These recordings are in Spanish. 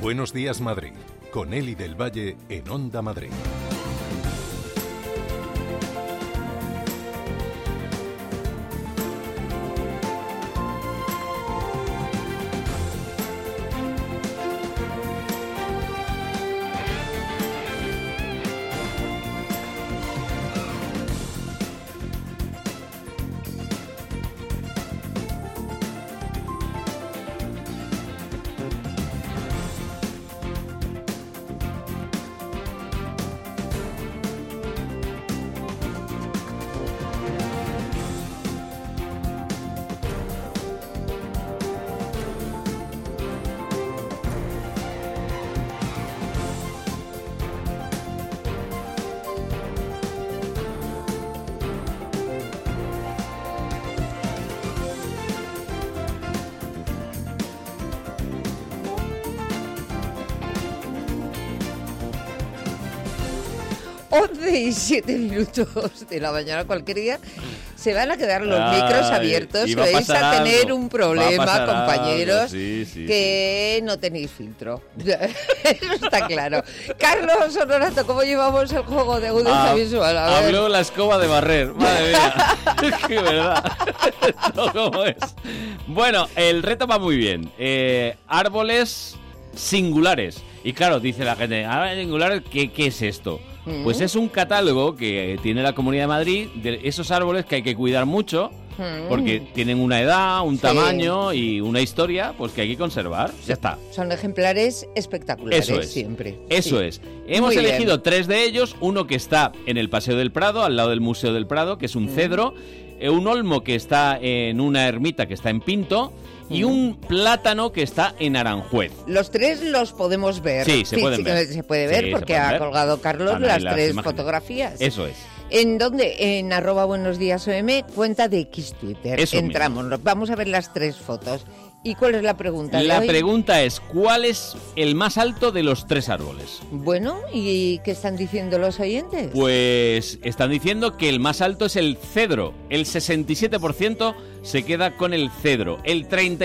Buenos días, Madrid, con Eli del Valle en Onda Madrid. Y 7 minutos de la mañana cualquier día se van a quedar los micros abiertos y vais a tener algo. Un problema, compañeros, que no tenéis filtro. Eso está claro. Carlos Honorato, ¿cómo llevamos el juego de agudeza visual? Habló la escoba de barrer, madre mía. Qué verdad. Esto cómo es. Bueno, el reto va muy bien. Árboles singulares. Y claro, dice la gente, árboles singulares, ¿qué es esto? Pues es un catálogo que tiene la Comunidad de Madrid de esos árboles que hay que cuidar mucho porque tienen una edad, un tamaño y una historia pues que hay que conservar. Ya está. Son ejemplares espectaculares. Eso es. Siempre. Eso es. Hemos elegido 3 de ellos. Uno que está en el Paseo del Prado, al lado del Museo del Prado, que es un cedro. Un olmo que está en una ermita que está en Pinto. Y un plátano que está en Aranjuez. Los 3 los podemos ver. Sí, se pueden ver. Se puede ver porque ha colgado Carlos las 3 fotografías. Eso es. ¿En dónde? En @buenosdiasOM, cuenta de X Twitter. Eso entramos, mismo. Vamos a ver las 3 fotos. ¿Y cuál es la pregunta? La pregunta es, ¿cuál es el más alto de los 3 árboles? Bueno, ¿y qué están diciendo los oyentes? Pues están diciendo que el más alto es el cedro. El 67% se queda con el cedro. El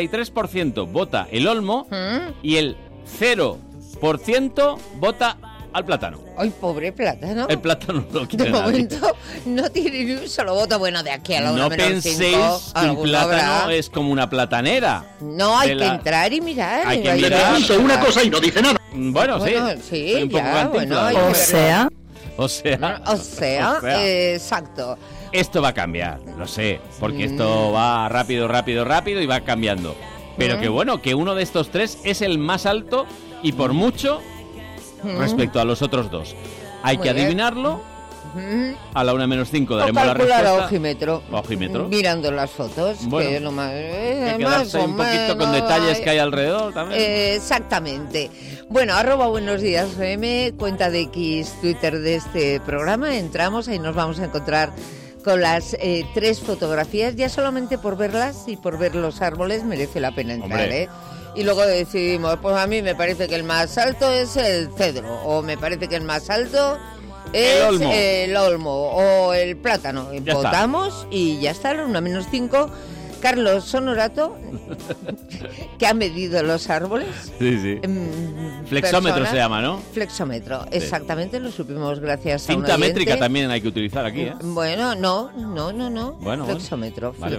33% vota el olmo y el 0% vota al plátano. ¡Ay, pobre plátano! El plátano no lo quiere De momento no tiene ni un solo voto. Bueno, de aquí a la 1 no menos 5... penséis que un plátano habrá. Es como una platanera. No, hay que entrar y mirar. Hay que mirar. Dice una cosa y no dice nada. Bueno, sí, un poco bueno, o sea, exacto. Esto va a cambiar, lo sé, porque esto va rápido y va cambiando. Pero que bueno, que uno de estos 3 es el más alto y por mucho respecto a los otros 2. Hay que adivinarlo. A la 1 menos 5 daremos la respuesta. A ojímetro. Mirando las fotos. Bueno, que nomás, hay que quedarse un poquito con detalles que hay alrededor también. Exactamente. Bueno, @buenosdiasOM, cuenta de X Twitter de este programa. Entramos, ahí nos vamos a encontrar con las 3 fotografías. Ya solamente por verlas y por ver los árboles merece la pena entrar, Y luego decidimos, pues a mí me parece que el más alto es el cedro, o me parece que el más alto es el olmo o el plátano. Ya votamos está. Y ya está, 1 menos 5. Carlos Honorato, que ha medido los árboles. Sí. Flexómetro se llama, ¿no? Flexómetro, exactamente, lo supimos gracias a un Cinta oyente. métrica también hay que utilizar aquí, Bueno, no. Bueno, flexómetro. Vale.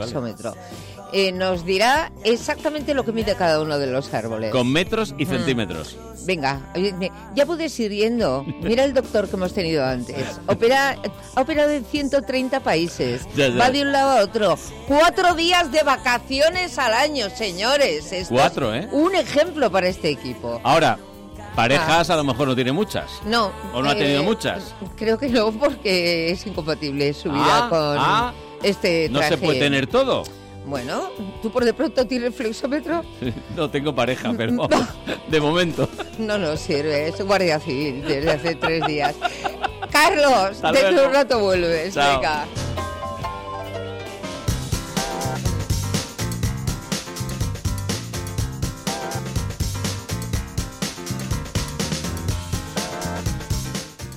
Nos dirá exactamente lo que mide cada uno de los árboles. Con metros y centímetros. Venga, ya puedes ir yendo. Mira el doctor que hemos tenido antes. Ha operado en 130 países. Ya. Va de un lado a otro. 4 días de vacaciones al año, señores. Esto 4, es un ejemplo para este equipo. Ahora, parejas a lo mejor no tiene muchas. No. ¿O no ha tenido muchas? Creo que no, porque es incompatible su vida con este traje. ¿No se puede tener todo? Bueno, ¿tú por de pronto tienes flexómetro? No tengo pareja, pero de momento. No sirve, es guardia civil desde hace 3 días. Carlos, dentro de un rato vuelves. Chao. Venga.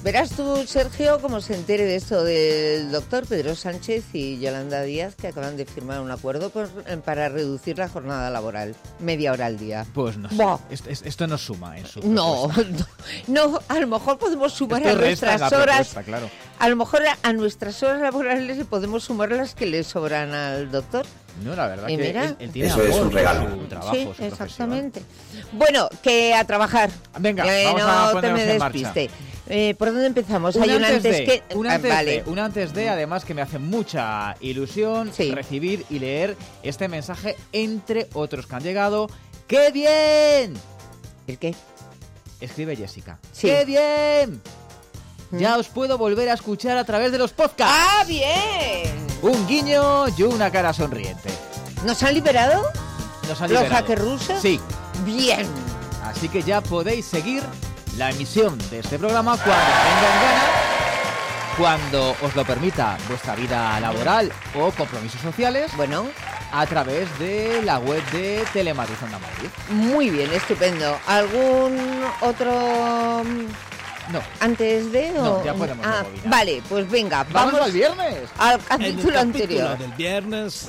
Verás tú, Sergio, cómo se entere de esto del doctor Pedro Sánchez y Yolanda Díaz, que acaban de firmar un acuerdo para reducir la jornada laboral, media hora al día. Pues no sé. Esto no suma en su no, a lo mejor podemos sumar esto a nuestras horas. Propuesta, claro. A lo mejor a nuestras horas laborales le podemos sumar las que le sobran al doctor. No, la verdad que él tiene eso amor es un regalo. por su trabajo, sí, su exactamente. Bueno, que a trabajar. Venga, vamos a ponernos en marcha. ¿Por dónde empezamos? Un Hay un antes que... Un antes de, además, que me hace mucha ilusión recibir y leer este mensaje, entre otros que han llegado. ¡Qué bien! ¿El qué? Escribe Jessica. Sí. ¡Qué bien! Ya os puedo volver a escuchar a través de los podcasts. ¡Ah, bien! Un guiño y una cara sonriente. ¿Nos han liberado? ¿Nos han liberado? ¿Los hackers rusos? Sí. Bien. Así que ya podéis seguir la emisión de este programa cuando tengan ganas, cuando os lo permita vuestra vida laboral o compromisos sociales. Bueno, a través de la web de Telemadrid Onda Madrid. Muy bien, estupendo. ¿Algún otro...? No. ¿Antes de...? No, ya podemos rebobinar. Vale, pues venga, ¡Vamos al viernes! Al capítulo anterior. Del viernes.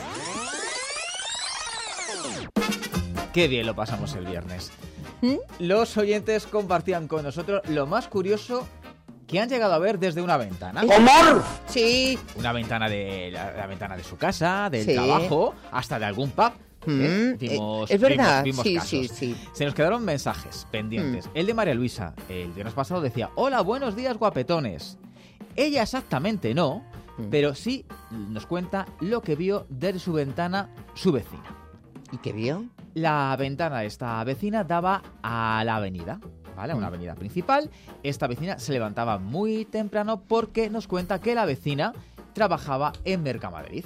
Qué bien lo pasamos el viernes. Los oyentes compartían con nosotros lo más curioso que han llegado a ver desde una ventana. ¡Amor! Sí. Una ventana de la ventana de su casa, del trabajo, hasta de algún pub. Es verdad, vimos sí, casos. sí. Se nos quedaron mensajes pendientes. El de María Luisa, el viernes pasado, decía: hola, buenos días, guapetones. Ella exactamente no, pero sí nos cuenta lo que vio desde su ventana su vecina. ¿Y qué vio? La ventana de esta vecina daba a la avenida, ¿vale? A una avenida principal. Esta vecina se levantaba muy temprano porque nos cuenta que la vecina trabajaba en Mercamadrid.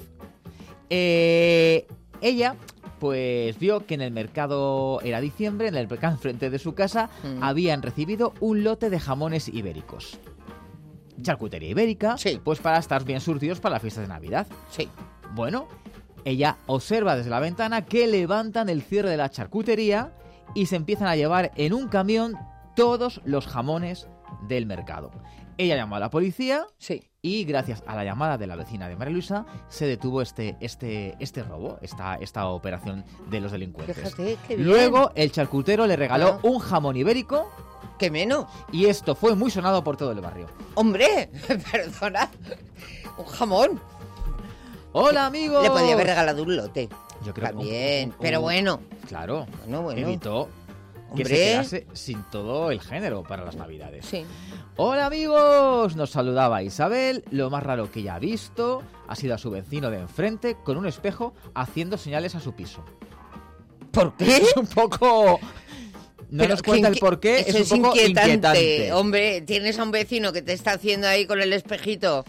Ella pues vio que en el mercado, era diciembre, en el mercado enfrente de su casa, habían recibido un lote de jamones ibéricos. Charcutería ibérica, pues para estar bien surtidos para la fiesta de Navidad. Sí. Bueno, ella observa desde la ventana que levantan el cierre de la charcutería y se empiezan a llevar en un camión todos los jamones del mercado. Ella llamó a la policía y gracias a la llamada de la vecina de María Luisa se detuvo este robo, esta operación de los delincuentes. Fíjate, qué bien. Luego el charcutero le regaló un jamón ibérico. ¿Qué menos? Y esto fue muy sonado por todo el barrio. ¡Hombre! Perdona. Un jamón. ¡Hola, amigos! Le podía haber regalado un lote. Yo creo también, pero bueno. Claro. Bueno. Evitó que Hombre. se quedase sin todo el género para las Navidades. Sí. ¡Hola, amigos! Nos saludaba Isabel. Lo más raro que ella ha visto ha sido a su vecino de enfrente con un espejo haciendo señales a su piso. ¿Por qué? Es un poco... No pero nos cuenta el por qué, es un poco inquietante. Hombre, tienes a un vecino que te está haciendo ahí con el espejito.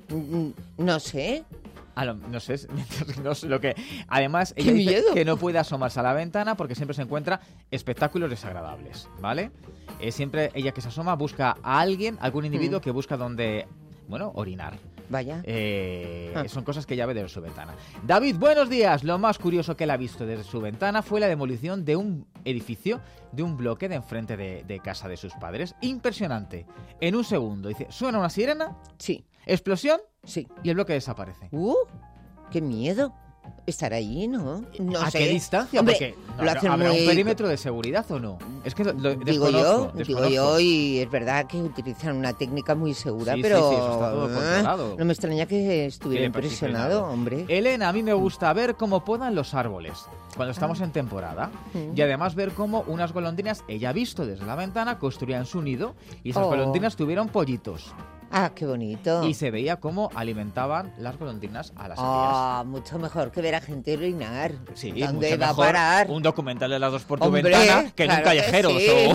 No sé. No sé lo que... Además, ella dice que no puede asomarse a la ventana porque siempre se encuentra espectáculos desagradables, ¿vale? Siempre ella que se asoma busca a alguien, algún individuo que busca donde, orinar. Vaya. Son cosas que ella ve desde su ventana. David, buenos días. Lo más curioso que él ha visto desde su ventana fue la demolición de un edificio, de un bloque de enfrente de casa de sus padres. Impresionante. En un segundo, dice, suena una sirena. Sí. Explosión. Sí. Y el bloque desaparece. ¡Qué miedo! Estar allí, ¿no? No ¿A sé. qué distancia? Hombre, porque ¿habrá un perímetro de seguridad o no? Es que digo yo, y es verdad que utilizan una técnica muy segura, pero eso está todo controlado. No me extraña que estuviera impresionado, hombre. Elena, a mí me gusta ver cómo podan los árboles cuando estamos en temporada y además ver cómo unas golondrinas, ella ha visto desde la ventana, construían su nido y esas golondrinas tuvieron pollitos. ¡Ah, qué bonito! Y se veía cómo alimentaban las golondrinas a las crías. Mucho mejor que ver a gente orinar. Sí, ¿Dónde mucho va mejor a parar? un documental de las dos por tu Hombre, ventana que en un callejero sí.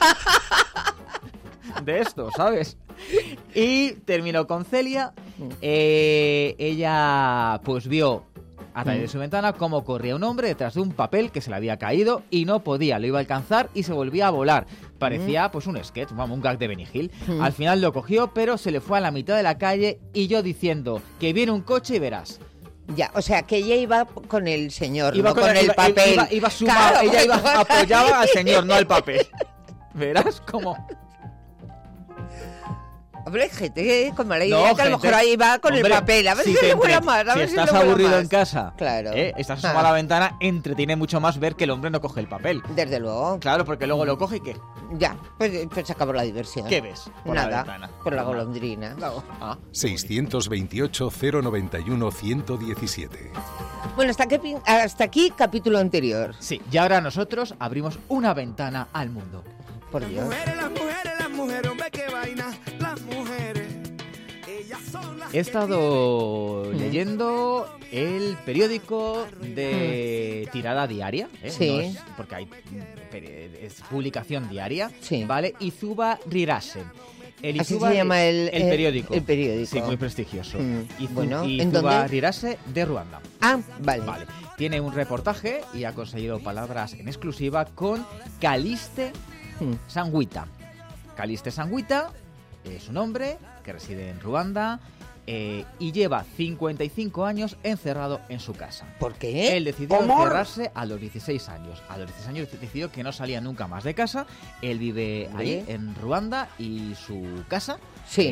de esto, ¿sabes? Y terminó con Celia. Ella pues vio a través de su ventana cómo corría un hombre detrás de un papel que se le había caído y no podía, lo iba a alcanzar y se volvía a volar. Parecía pues un sketch, un gag de Benny Hill. Al final lo cogió, pero se le fue a la mitad de la calle y yo diciendo que viene un coche y verás. Ya, o sea, que ella iba con el señor, iba no con el papel. Ella apoyaba al señor, no al papel. Verás cómo... Hombre, hay gente con mala idea que a lo mejor ahí va con hombre, el papel. A ver si te le vuela más, a si ver si estás le vuela aburrido más. en casa, Claro. estás asomado a la ventana, entretiene mucho más ver que el hombre no coge el papel. Desde luego. Claro, porque luego lo coge y ¿qué? Ya, pues se acabó la diversión. ¿Qué ves por la Nada, ventana? por la Nada. golondrina. Ah. 628 091 117. Bueno, hasta aquí capítulo anterior. Sí, y ahora nosotros abrimos una ventana al mundo. Por Dios. Las mujeres, hombre, qué vaina, las mujeres. Ellas son las He estado leyendo el periódico de tirada diaria, Sí. No es- porque es publicación diaria, Sí. ¿vale? Izuba Rirasen. El Así Izuba se llama el periódico. el periódico. Sí, muy prestigioso. Bueno, ¿en Izuba dónde? Rirase de Ruanda. Ah, vale. Vale. Tiene un reportaje y ha conseguido palabras en exclusiva con Caliste Sanguita. Caliste Sanguita es un hombre que reside en Ruanda y lleva 55 años encerrado en su casa. ¿Por qué? Él decidió encerrarse a los 16 años. A los 16 años decidió que no salía nunca más de casa. Él vive ahí, en Ruanda, y su casa, Sí.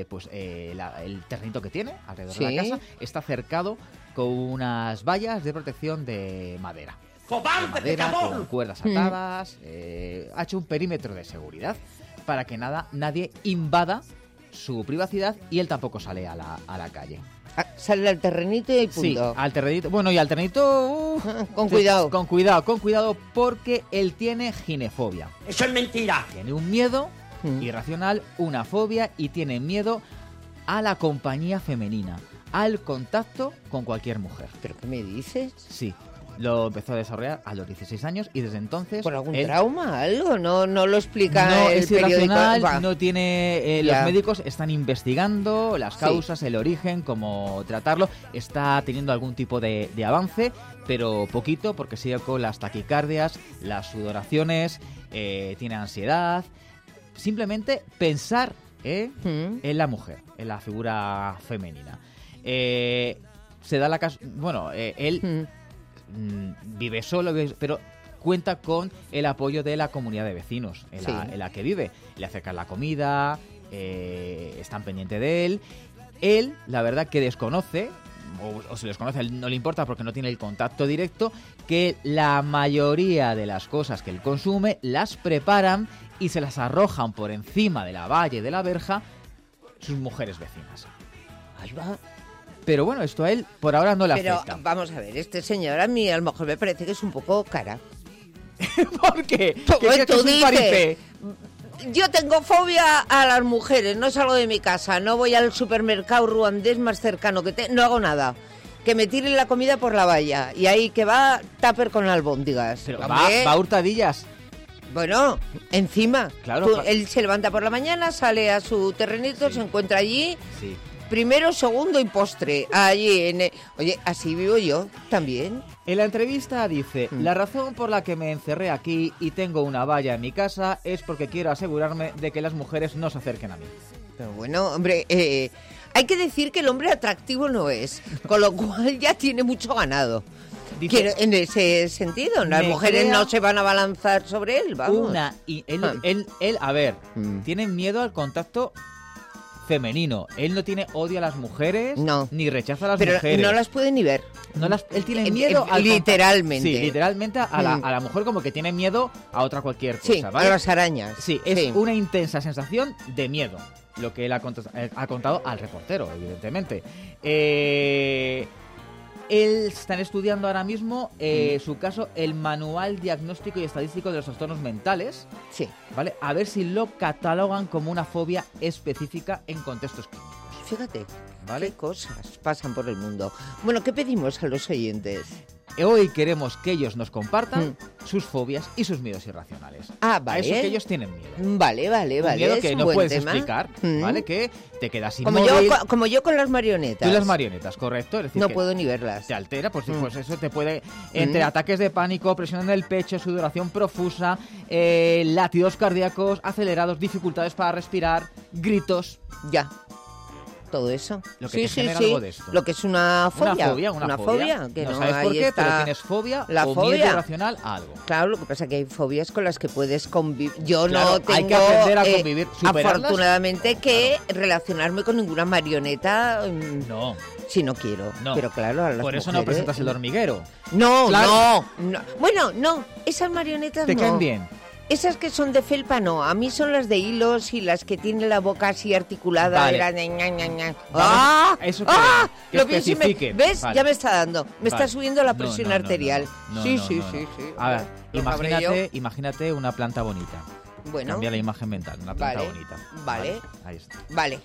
el terrenito que tiene alrededor Sí. de la casa, está cercado con unas vallas de protección de madera. De madera, con cuerdas atadas. Ha hecho un perímetro de seguridad para que nadie invada su privacidad, y él tampoco sale a la calle. Ah, sale al terrenito y punto. Sí, al terrenito. Bueno, y al terrenito... Con cuidado. Con cuidado, porque él tiene ginefobia. Eso es mentira. Tiene un miedo irracional, una fobia, y tiene miedo a la compañía femenina, al contacto con cualquier mujer. ¿Pero qué me dices? Sí, lo empezó a desarrollar a los 16 años y desde entonces... ¿Por algún él trauma? ¿Algo? No lo explica no el es periódico. irracional, Va. no tiene... los Ya. médicos están investigando las Sí. causas, el origen, cómo tratarlo. Está teniendo algún tipo de avance, pero poquito, porque sigue con las taquicardias, las sudoraciones, tiene ansiedad. Simplemente pensar en la mujer, en la figura femenina. Se da la él vive solo, pero cuenta con el apoyo de la comunidad de vecinos en la que vive. Le acercan la comida, están pendientes de él. Él, la verdad, que desconoce, o se les conoce, a él no le importa porque no tiene el contacto directo, que la mayoría de las cosas que él consume las preparan y se las arrojan por encima de la valla y de la verja sus mujeres vecinas. Ahí va. Pero bueno, esto a él por ahora no le Pero afecta. vamos a ver, este señor a mí a lo mejor me parece que es un poco cara. ¿Por qué? ¿Qué Pues crees que tú es un dices, paripé? yo tengo fobia a las mujeres, no salgo de mi casa, no voy al supermercado ruandés más cercano, no hago nada. Que me tiren la comida por la valla y ahí que va tupper con albóndigas. Pero Hombre, va a hurtadillas. Bueno, encima. Claro, claro. Él se levanta por la mañana, sale a su terrenito, se encuentra allí. Sí. Primero, segundo y postre. Allí Oye, así vivo yo también. En la entrevista dice: la razón por la que me encerré aquí y tengo una valla en mi casa es porque quiero asegurarme de que las mujeres no se acerquen a mí. Pero bueno, hombre, hay que decir que el hombre atractivo no es, con lo cual ya tiene mucho ganado. Dice, En ese sentido, las me mujeres crea no se van a balanzar sobre él, vamos. él, a ver, tiene miedo al contacto femenino. Él no tiene odio a las mujeres, No. ni rechaza a las Pero mujeres. no las puede ni ver. Él tiene miedo al literalmente. Sí, literalmente a la mujer, como que tiene miedo a otra cualquier cosa, Sí, ¿vale? a las arañas. Sí, es una intensa sensación de miedo, lo que él ha contado al reportero, evidentemente. Él están estudiando ahora mismo su caso, el Manual Diagnóstico y Estadístico de los Trastornos Mentales, Sí. ¿vale? A ver si lo catalogan como una fobia específica en contextos clínicos. Fíjate, ¿Vale? qué cosas pasan por el mundo. Bueno, ¿qué pedimos a los oyentes? Hoy queremos que ellos nos compartan sus fobias y sus miedos irracionales. Ah, A vale. eso que ellos tienen miedo. Vale, Un miedo es que un no buen puedes tema. explicar, ¿vale? Que te quedas Como inmóvil. como yo con las marionetas. Tú las marionetas, correcto. Es decir, No que puedo ni verlas. te altera, pues eso te puede... Entre ataques de pánico, presión en el pecho, sudoración profusa, latidos cardíacos acelerados, dificultades para respirar, gritos. Ya. todo eso. Lo que te genera algo de esto. Lo que es una fobia. Una fobia. Que no sabes por qué, pero tienes fobia la o fobia. miedo irracional a algo. Claro, lo que pasa es que hay fobias con las que puedes convivir. Yo Claro, no tengo, hay que aprender a convivir, superarlas. afortunadamente, que relacionarme con ninguna marioneta. No. Si no quiero. No. Pero claro, a las Por eso no mujeres- presentas el hormiguero. No, Claro. no. Bueno, no. Esas marionetas ¿Te no. caen bien? Esas que son de felpa no, a mí son las de hilos y las que tienen la boca así articulada. Vale. Era de ña, ña, ña. Vamos, eso que Lo pienso y especifique. ¿ves? Vale. Ya me está dando. Me está Vale. subiendo la No, presión no, arterial. no. Sí. A ver, Lo sabré yo. imagínate una planta bonita. Bueno, Cambia la imagen mental, una planta Vale, bonita. vale. Ahí está. vale.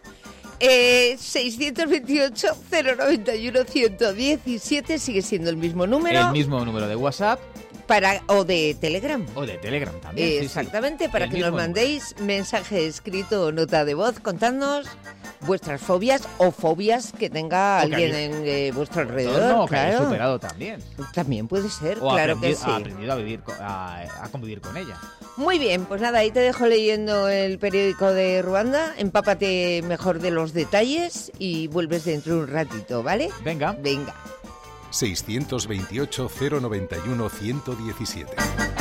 628-091-117 sigue siendo el mismo número. El mismo número de WhatsApp O de Telegram. o de Telegram también. sí, sí. Exactamente, para El que nos mismo mandéis mensaje escrito o nota de voz contándonos vuestras fobias o fobias que tenga O que alguien hayáis- en vuestro número. alrededor. No, que hayáis claro. superado también. También puede ser, O claro que sí. ha aprendido a vivir, a convivir con ella. Muy bien, pues nada, ahí te dejo leyendo el periódico de Ruanda, empápate mejor de los detalles y vuelves dentro de un ratito, ¿vale? Venga. Venga. 628 091 117.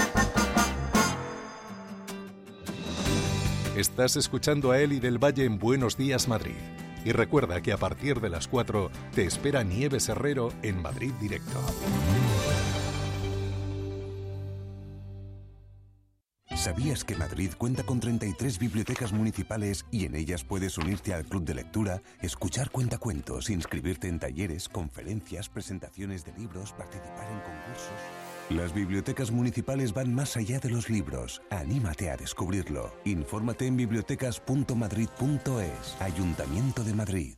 Estás escuchando a Eli del Valle en Buenos Días Madrid. Y recuerda que a partir de las 4 te espera Nieves Herrero en Madrid Directo. ¿Sabías que Madrid cuenta con 33 bibliotecas municipales y en ellas puedes unirte al club de lectura, escuchar cuentacuentos, inscribirte en talleres, conferencias, presentaciones de libros, participar en concursos? Las bibliotecas municipales van más allá de los libros. Anímate a descubrirlo. Infórmate en bibliotecas.madrid.es. Ayuntamiento de Madrid.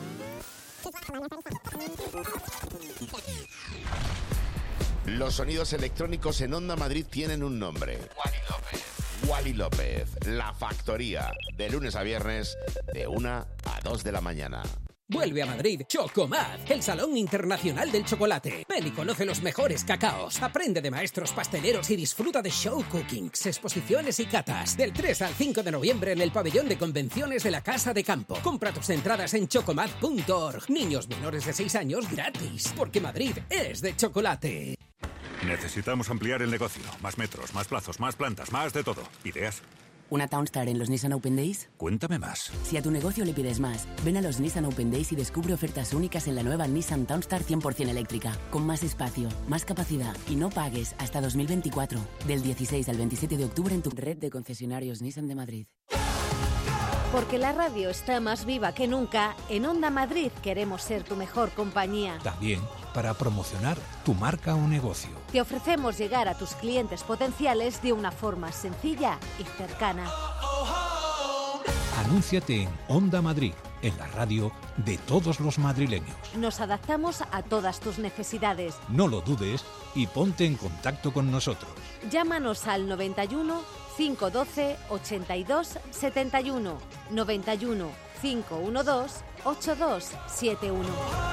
Los sonidos electrónicos en Onda Madrid tienen un nombre. Wally López, La Factoría, de lunes a viernes, de 1 a 2 de la mañana. Vuelve a Madrid Chocomad, el Salón Internacional del Chocolate. Ven y conoce los mejores cacaos. Aprende de maestros pasteleros y disfruta de show cookings, exposiciones y catas. Del 3 al 5 de noviembre en el pabellón de convenciones de la Casa de Campo. Compra tus entradas en chocomad.org. Niños menores de 6 años gratis, porque Madrid es de chocolate. Necesitamos ampliar el negocio. Más metros, más plazos, más plantas, más de todo. ¿Ideas? ¿Una Townstar en los Nissan Open Days? Cuéntame más. Si a tu negocio le pides más, ven a los Nissan Open Days y descubre ofertas únicas en la nueva Nissan Townstar 100% eléctrica, con más espacio, más capacidad y no pagues hasta 2024. Del 16 al 27 de octubre en tu red de concesionarios Nissan de Madrid. Porque la radio está más viva que nunca, en Onda Madrid queremos ser tu mejor compañía. También para promocionar tu marca o negocio. Te ofrecemos llegar a tus clientes potenciales de una forma sencilla y cercana. Anúnciate en Onda Madrid, en la radio de todos los madrileños. Nos adaptamos a todas tus necesidades. No lo dudes y ponte en contacto con nosotros. Llámanos al 91 512 82 71, 91 512 8271.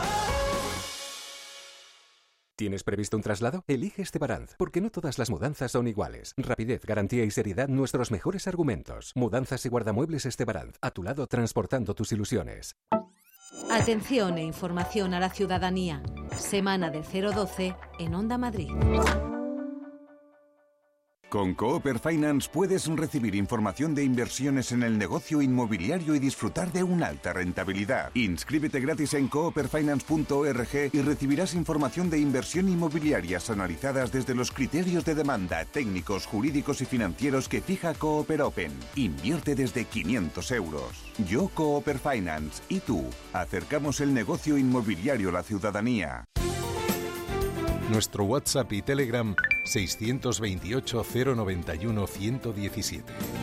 ¿Tienes previsto un traslado? Elige Estebaranz, porque no todas las mudanzas son iguales. Rapidez, garantía y seriedad, nuestros mejores argumentos. Mudanzas y guardamuebles Estebaranz, a tu lado transportando tus ilusiones. Atención e información a la ciudadanía. Semana del 012 en Onda Madrid. Con Cooper Finance puedes recibir información de inversiones en el negocio inmobiliario y disfrutar de una alta rentabilidad. Inscríbete gratis en cooperfinance.org y recibirás información de inversión inmobiliarias analizadas desde los criterios de demanda, técnicos, jurídicos y financieros que fija Cooper Open. Invierte desde 500 euros. Yo, Cooper Finance, y tú, acercamos el negocio inmobiliario a la ciudadanía. Nuestro WhatsApp y Telegram 628 091 117.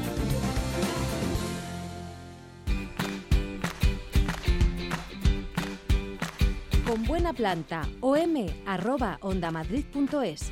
Con buena planta, om@ondamadrid.es.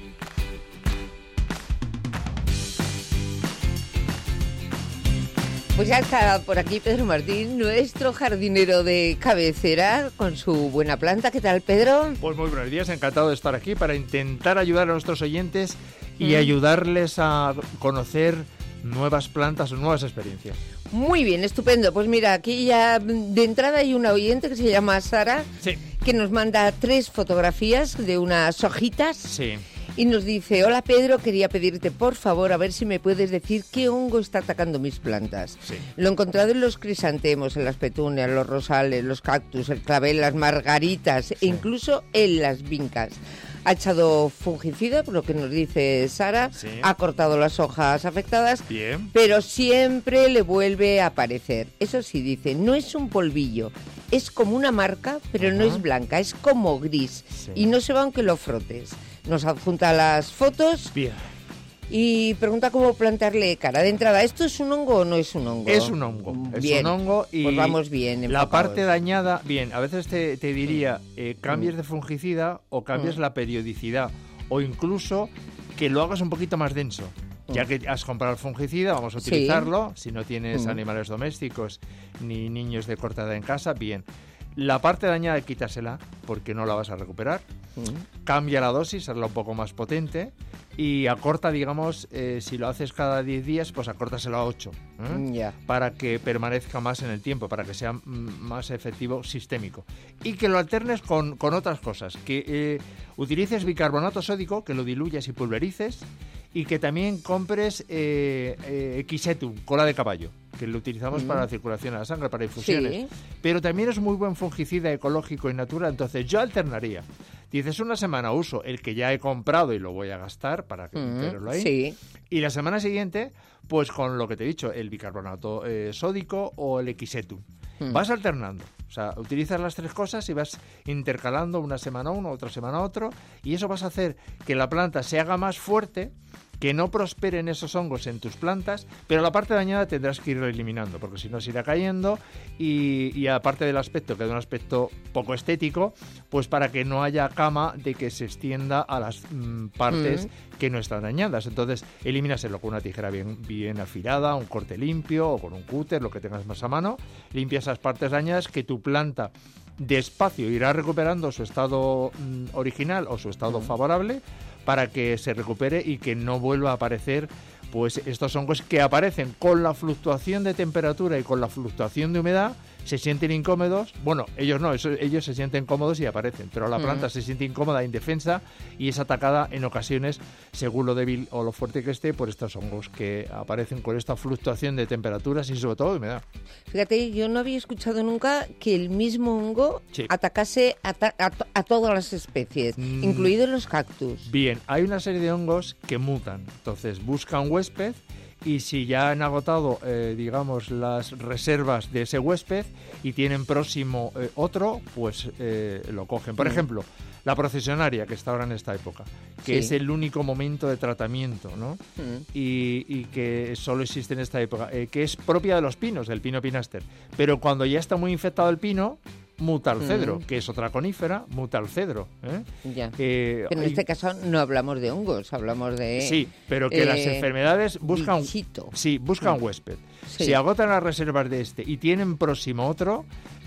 Pues ya está por aquí Pedro Martín, nuestro jardinero de cabecera, con su buena planta. ¿Qué tal, Pedro? Pues muy buenos días, encantado de estar aquí para intentar ayudar a nuestros oyentes y ayudarles a conocer nuevas plantas o nuevas experiencias. Muy bien, estupendo. Pues mira, aquí ya de entrada hay una oyente que se llama Sara, que nos manda 3 fotografías de unas hojitas. Sí. Y nos dice: hola Pedro, quería pedirte por favor a ver si me puedes decir qué hongo está atacando mis plantas. Sí. Lo he encontrado en los crisantemos, en las petunias, los rosales, los cactus, el clavel, las margaritas e incluso en las vincas. Ha echado fungicida, por lo que nos dice Sara, ha cortado las hojas afectadas, pero siempre le vuelve a aparecer. Eso sí, dice, no es un polvillo, es como una marca, pero no es blanca, es como gris y no se va aunque lo frotes. Nos adjunta las fotos y pregunta cómo plantarle cara. De entrada, ¿esto es un hongo o no es un hongo? Es un hongo, es un hongo y pues vamos bien. La parte dañada, a veces te diría cambies de fungicida o cambies la periodicidad o incluso que lo hagas un poquito más denso. Ya que has comprado el fungicida, vamos a utilizarlo. Si no tienes animales domésticos ni niños de corta edad en casa, bien. La parte dañada quítasela porque no la vas a recuperar. Cambia la dosis, hazla un poco más potente y acorta, digamos, si lo haces cada 10 días, pues acórtaselo a 8. Para que permanezca más en el tiempo, para que sea más efectivo sistémico. Y que lo alternes con otras cosas. Que utilices bicarbonato sódico, que lo diluyas y pulverices. Y que también compres Equisetum, cola de caballo, que lo utilizamos para la circulación de la sangre, para infusiones. Pero también es muy buen fungicida ecológico y natural, entonces yo alternaría. Dices, una semana uso el que ya he comprado y lo voy a gastar para que tenerlo ahí. Y la semana siguiente, pues con lo que te he dicho, el bicarbonato sódico o el Equisetum. Vas alternando. O sea, utilizas las 3 cosas y vas intercalando una semana uno, otra semana otro, y eso vas a hacer que la planta se haga más fuerte, que no prosperen esos hongos en tus plantas, pero la parte dañada tendrás que ir eliminando, porque si no se irá cayendo y aparte del aspecto, que es un aspecto poco estético, pues para que no haya cama de que se extienda a las partes que no están dañadas. Entonces, elimínaselo con una tijera bien afilada, un corte limpio o con un cúter, lo que tengas más a mano. Limpia esas partes dañadas que tu planta despacio irá recuperando su estado original o su estado favorable para que se recupere y que no vuelva a aparecer pues estos hongos que aparecen con la fluctuación de temperatura y con la fluctuación de humedad, se sienten incómodos. Bueno, ellos no, ellos se sienten cómodos y aparecen, pero la planta se siente incómoda, indefensa y es atacada en ocasiones, según lo débil o lo fuerte que esté, por estos hongos que aparecen con esta fluctuación de temperaturas y sobre todo de humedad. Fíjate, yo no había escuchado nunca que el mismo hongo atacase a todas las especies, incluidos los cactus. Bien, hay una serie de hongos que mutan, entonces busca un huésped. Y si ya han agotado, digamos, las reservas de ese huésped y tienen próximo otro, pues lo cogen. Por ejemplo, la procesionaria, que está ahora en esta época, que es el único momento de tratamiento, ¿no? Y que solo existe en esta época, que es propia de los pinos, del pino pinaster. Pero cuando ya está muy infectado el pino, muta al cedro, que es otra conífera, muta al cedro. Pero en este caso no hablamos de hongos, hablamos de... Sí, pero que las enfermedades buscan huésped. Si agotan las reservas de este y tienen próximo otro,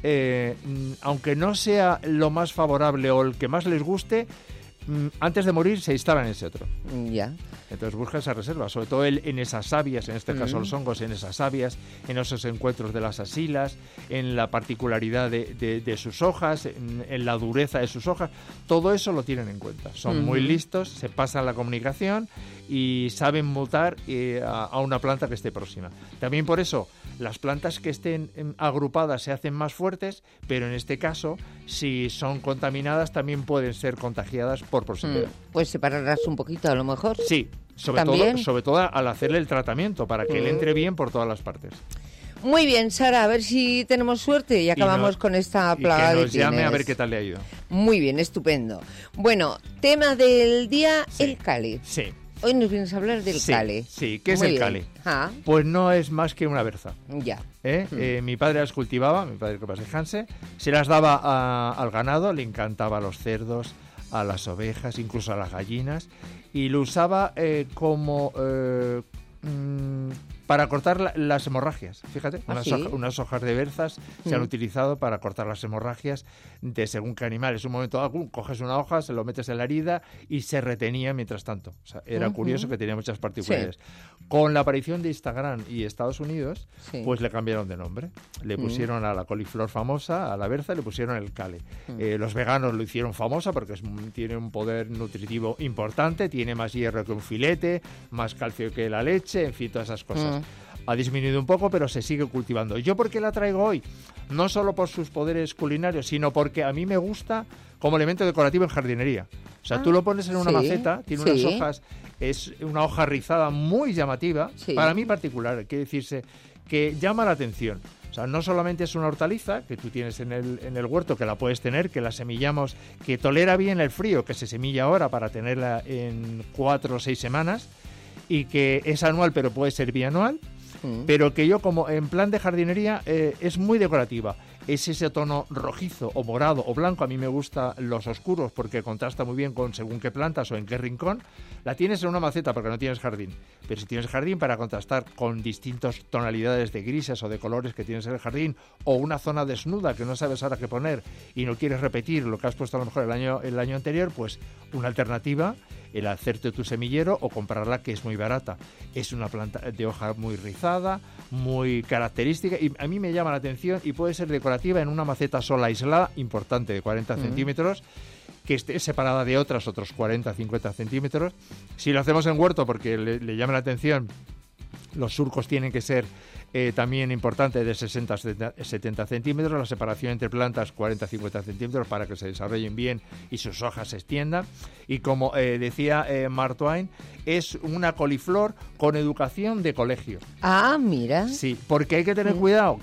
aunque no sea lo más favorable o el que más les guste, antes de morir se instalan en ese otro. Entonces busca esa reserva, sobre todo en esas sabias, en este caso los hongos, en esas sabias, en esos encuentros de las asilas, en la particularidad de sus hojas, en la dureza de sus hojas. Todo eso lo tienen en cuenta. Son muy listos, se pasan la comunicación y saben mutar a una planta que esté próxima. También por eso las plantas que estén agrupadas se hacen más fuertes, pero en este caso, si son contaminadas, también pueden ser contagiadas por proximidad. Pues separarlas un poquito a lo mejor. Sí, sobre todo al hacerle el tratamiento, para que le entre bien por todas las partes. Muy bien, Sara, a ver si tenemos suerte y acabamos con esta plaga de pines. Que nos llame a ver qué tal le ha ido. Muy bien, estupendo. Bueno, tema del día, el cale. Sí. Hoy nos vienes a hablar del cale. Sí, ¿qué es el cale? Pues no es más que una berza. Mi padre las cultivaba, mi padre que pasa es Hanse, se las daba al ganado, le encantaba a los cerdos, a las ovejas, incluso a las gallinas, y lo usaba como para cortar las hemorragias. Fíjate, ¿Sí? unas hojas de berzas se han utilizado para cortar las hemorragias de según qué animales. En un momento dado, coges una hoja, se lo metes en la herida y se retenía mientras tanto. O sea, era curioso, que tenía muchas particularidades. Con la aparición de Instagram y Estados Unidos, pues le cambiaron de nombre. Le pusieron a la coliflor famosa, a la berza, le pusieron el cale. Los veganos lo hicieron famosa porque tiene un poder nutritivo importante, tiene más hierro que un filete, más calcio que la leche, en fin, todas esas cosas. Ha disminuido un poco, pero se sigue cultivando. ¿Yo por qué la traigo hoy? No solo por sus poderes culinarios, sino porque a mí me gusta como elemento decorativo en jardinería. O sea, tú lo pones en una maceta, tiene unas hojas, es una hoja rizada muy llamativa, para mí particular, quiere decirse que llama la atención. O sea, no solamente es una hortaliza que tú tienes en el huerto, que la puedes tener, que la semillamos, que tolera bien el frío, que se semilla ahora para tenerla en 4 o 6 semanas, y que es anual pero puede ser bianual, pero que yo como en plan de jardinería es muy decorativa. Es ese tono rojizo o morado o blanco. A mí me gustan los oscuros porque contrasta muy bien con según qué plantas o en qué rincón. La tienes en una maceta porque no tienes jardín, pero si tienes jardín, para contrastar con distintas tonalidades de grises o de colores que tienes en el jardín, o una zona desnuda que no sabes ahora qué poner y no quieres repetir lo que has puesto a lo mejor el año anterior, pues una alternativa, el hacerte tu semillero o comprarla, que es muy barata. Es una planta de hoja muy rizada, muy característica, y a mí me llama la atención, y puede ser decorativa en una maceta sola, aislada, importante, de 40 centímetros, que esté separada de otros 40, 50 centímetros. Si lo hacemos en huerto, porque le llama la atención, los surcos tienen que ser también importantes, de 60 a 70 centímetros, la separación entre plantas 40-50 centímetros para que se desarrollen bien y sus hojas se extiendan. Y como decía Mark Twain, es una coliflor con educación de colegio. Ah, mira. Sí, porque hay que tener cuidado.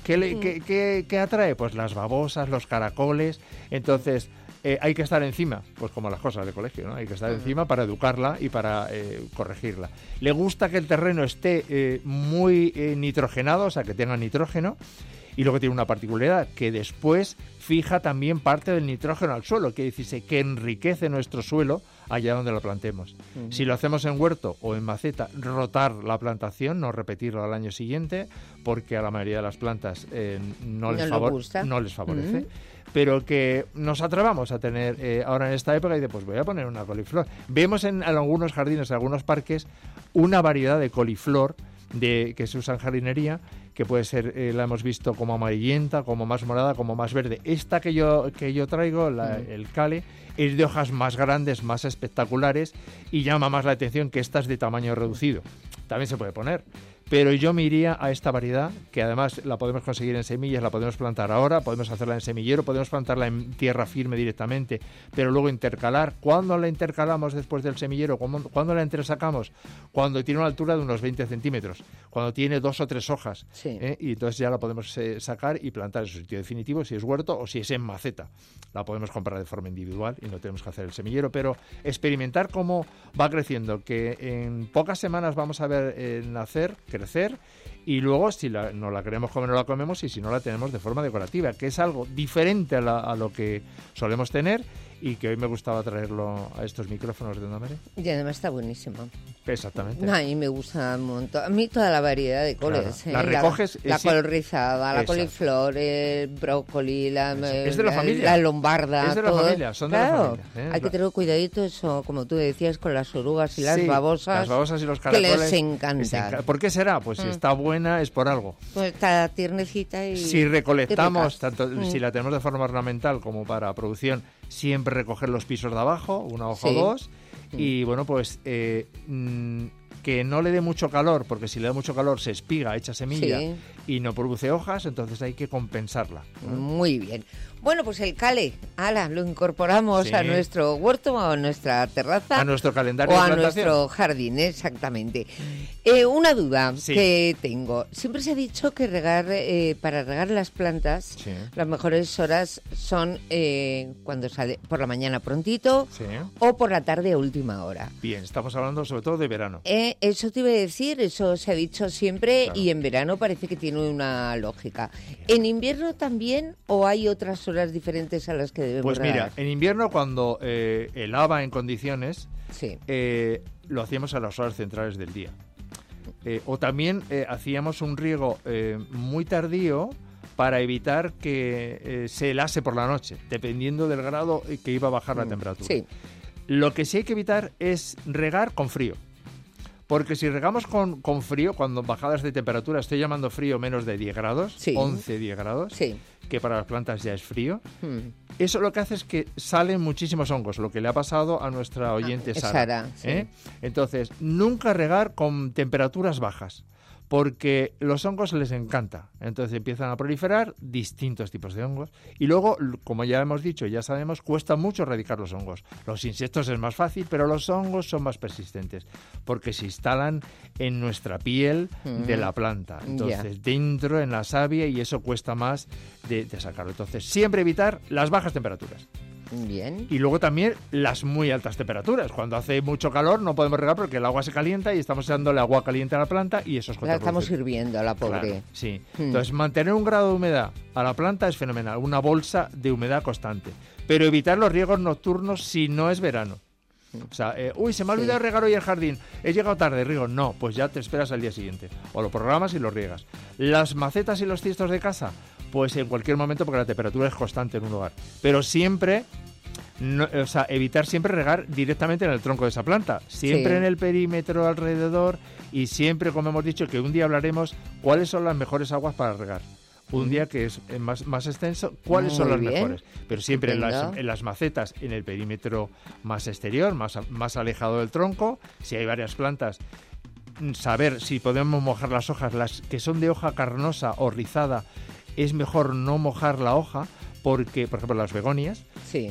¿Qué atrae? Pues las babosas, los caracoles. Entonces, hay que estar encima, pues como las cosas de colegio, ¿no? Hay que estar encima para educarla y para corregirla. Le gusta que el terreno esté muy nitrogenado, o sea, que tenga nitrógeno, y luego tiene una particularidad, que después fija también parte del nitrógeno al suelo, que decirse que enriquece nuestro suelo allá donde lo plantemos. Si lo hacemos en huerto o en maceta, rotar la plantación, no repetirlo al año siguiente, porque a la mayoría de las plantas no les favorece. Pero que nos atrevamos a tener ahora en esta época, y pues voy a poner una coliflor. Vemos en algunos jardines, en algunos parques, una variedad de coliflor que se usa en jardinería, que puede ser, la hemos visto como amarillenta, como más morada, como más verde. Esta que yo traigo, el cale, es de hojas más grandes, más espectaculares, y llama más la atención que esta es de tamaño reducido. También se puede poner. Pero yo me iría a esta variedad, que además la podemos conseguir en semillas, la podemos plantar ahora, podemos hacerla en semillero, podemos plantarla en tierra firme directamente, pero luego intercalar. ¿Cuándo la intercalamos después del semillero? ¿Cuándo la entresacamos? Cuando tiene una altura de unos 20 centímetros, cuando tiene 2 o 3 hojas. Y entonces ya la podemos sacar y plantar en su sitio definitivo, si es huerto o si es en maceta. La podemos comprar de forma individual y no tenemos que hacer el semillero, pero experimentar cómo va creciendo, que en pocas semanas vamos a ver nacer, crecer, y luego si no la queremos comer no la comemos, y si no la tenemos de forma decorativa, que es algo diferente a lo que solemos tener, y que hoy me gustaba traerlo a estos micrófonos de Onda Madrid. Y además está buenísimo. Exactamente. A mí me gusta un montón. A mí toda la variedad de coles. Claro. La recoges. La col rizada, la coliflor, el brócoli, es de la familia. La lombarda. Es de la familia, son de la familia. Hay que tener cuidadito, eso, como tú decías, con las orugas y las babosas. Las babosas y los caracoles. Que les encanta. ¿Por qué será? Pues si está buena es por algo. Pues está tiernecita y... Si recolectamos, tanto si la tenemos de forma ornamental como para producción, siempre recoger los pisos de abajo, una hoja o dos, y bueno, pues que no le dé mucho calor, porque si le da mucho calor se espiga, echa semilla y no produce hojas, entonces hay que compensarla. Muy bien. Bueno, pues el cale, lo incorporamos a nuestro huerto, a nuestra terraza. A nuestro calendario o de a plantación. nuestro jardín, exactamente. Una duda que tengo. Siempre se ha dicho que para regar las plantas, las mejores horas son cuando sale por la mañana prontito o por la tarde a última hora. Bien, estamos hablando sobre todo de verano. Eso te iba a decir, eso se ha dicho siempre, y en verano parece que tiene una lógica. ¿En invierno también o hay otras horas diferentes a las que debemos regar? Pues mira, en invierno cuando helaba en condiciones, lo hacíamos a las horas centrales del día. O también hacíamos un riego muy tardío para evitar que se helase por la noche, dependiendo del grado que iba a bajar la temperatura. Sí. Lo que sí hay que evitar es regar con frío. Porque si regamos con frío, cuando bajadas de temperatura, estoy llamando frío menos de 10 grados, 11, 10 grados, que para las plantas ya es frío, eso lo que hace es que salen muchísimos hongos, lo que le ha pasado a nuestra oyente Sara. Sí. Entonces, nunca regar con temperaturas bajas, porque los hongos les encanta. Entonces empiezan a proliferar distintos tipos de hongos. Y luego, como ya hemos dicho, ya sabemos, cuesta mucho erradicar los hongos. Los insectos es más fácil, pero los hongos son más persistentes, porque se instalan en nuestra piel de la planta. Entonces, dentro, en la savia, y eso cuesta más de sacarlo. Entonces, siempre evitar las bajas temperaturas. Bien. Y luego también las muy altas temperaturas. Cuando hace mucho calor no podemos regar porque el agua se calienta y estamos echándole agua caliente a la planta y eso es La estamos hirviendo, la pobre. Claro, sí. Entonces, mantener un grado de humedad a la planta es fenomenal. Una bolsa de humedad constante. Pero evitar los riegos nocturnos si no es verano. O sea, se me ha olvidado regar hoy el jardín. He llegado tarde, riego. No, pues ya te esperas al día siguiente. O lo programas y lo riegas. Las macetas y los tiestos de casa, pues en cualquier momento porque la temperatura es constante en un lugar. Pero siempre... evitar siempre regar directamente en el tronco de esa planta, siempre en el perímetro alrededor y siempre, como hemos dicho, que un día hablaremos cuáles son las mejores aguas para regar. Un día que es más extenso, cuáles son las mejores. Pero siempre en las macetas, en el perímetro más exterior, más alejado del tronco. Si hay varias plantas, saber si podemos mojar las hojas, las que son de hoja carnosa o rizada, es mejor no mojar la hoja, porque, por ejemplo, las begonias,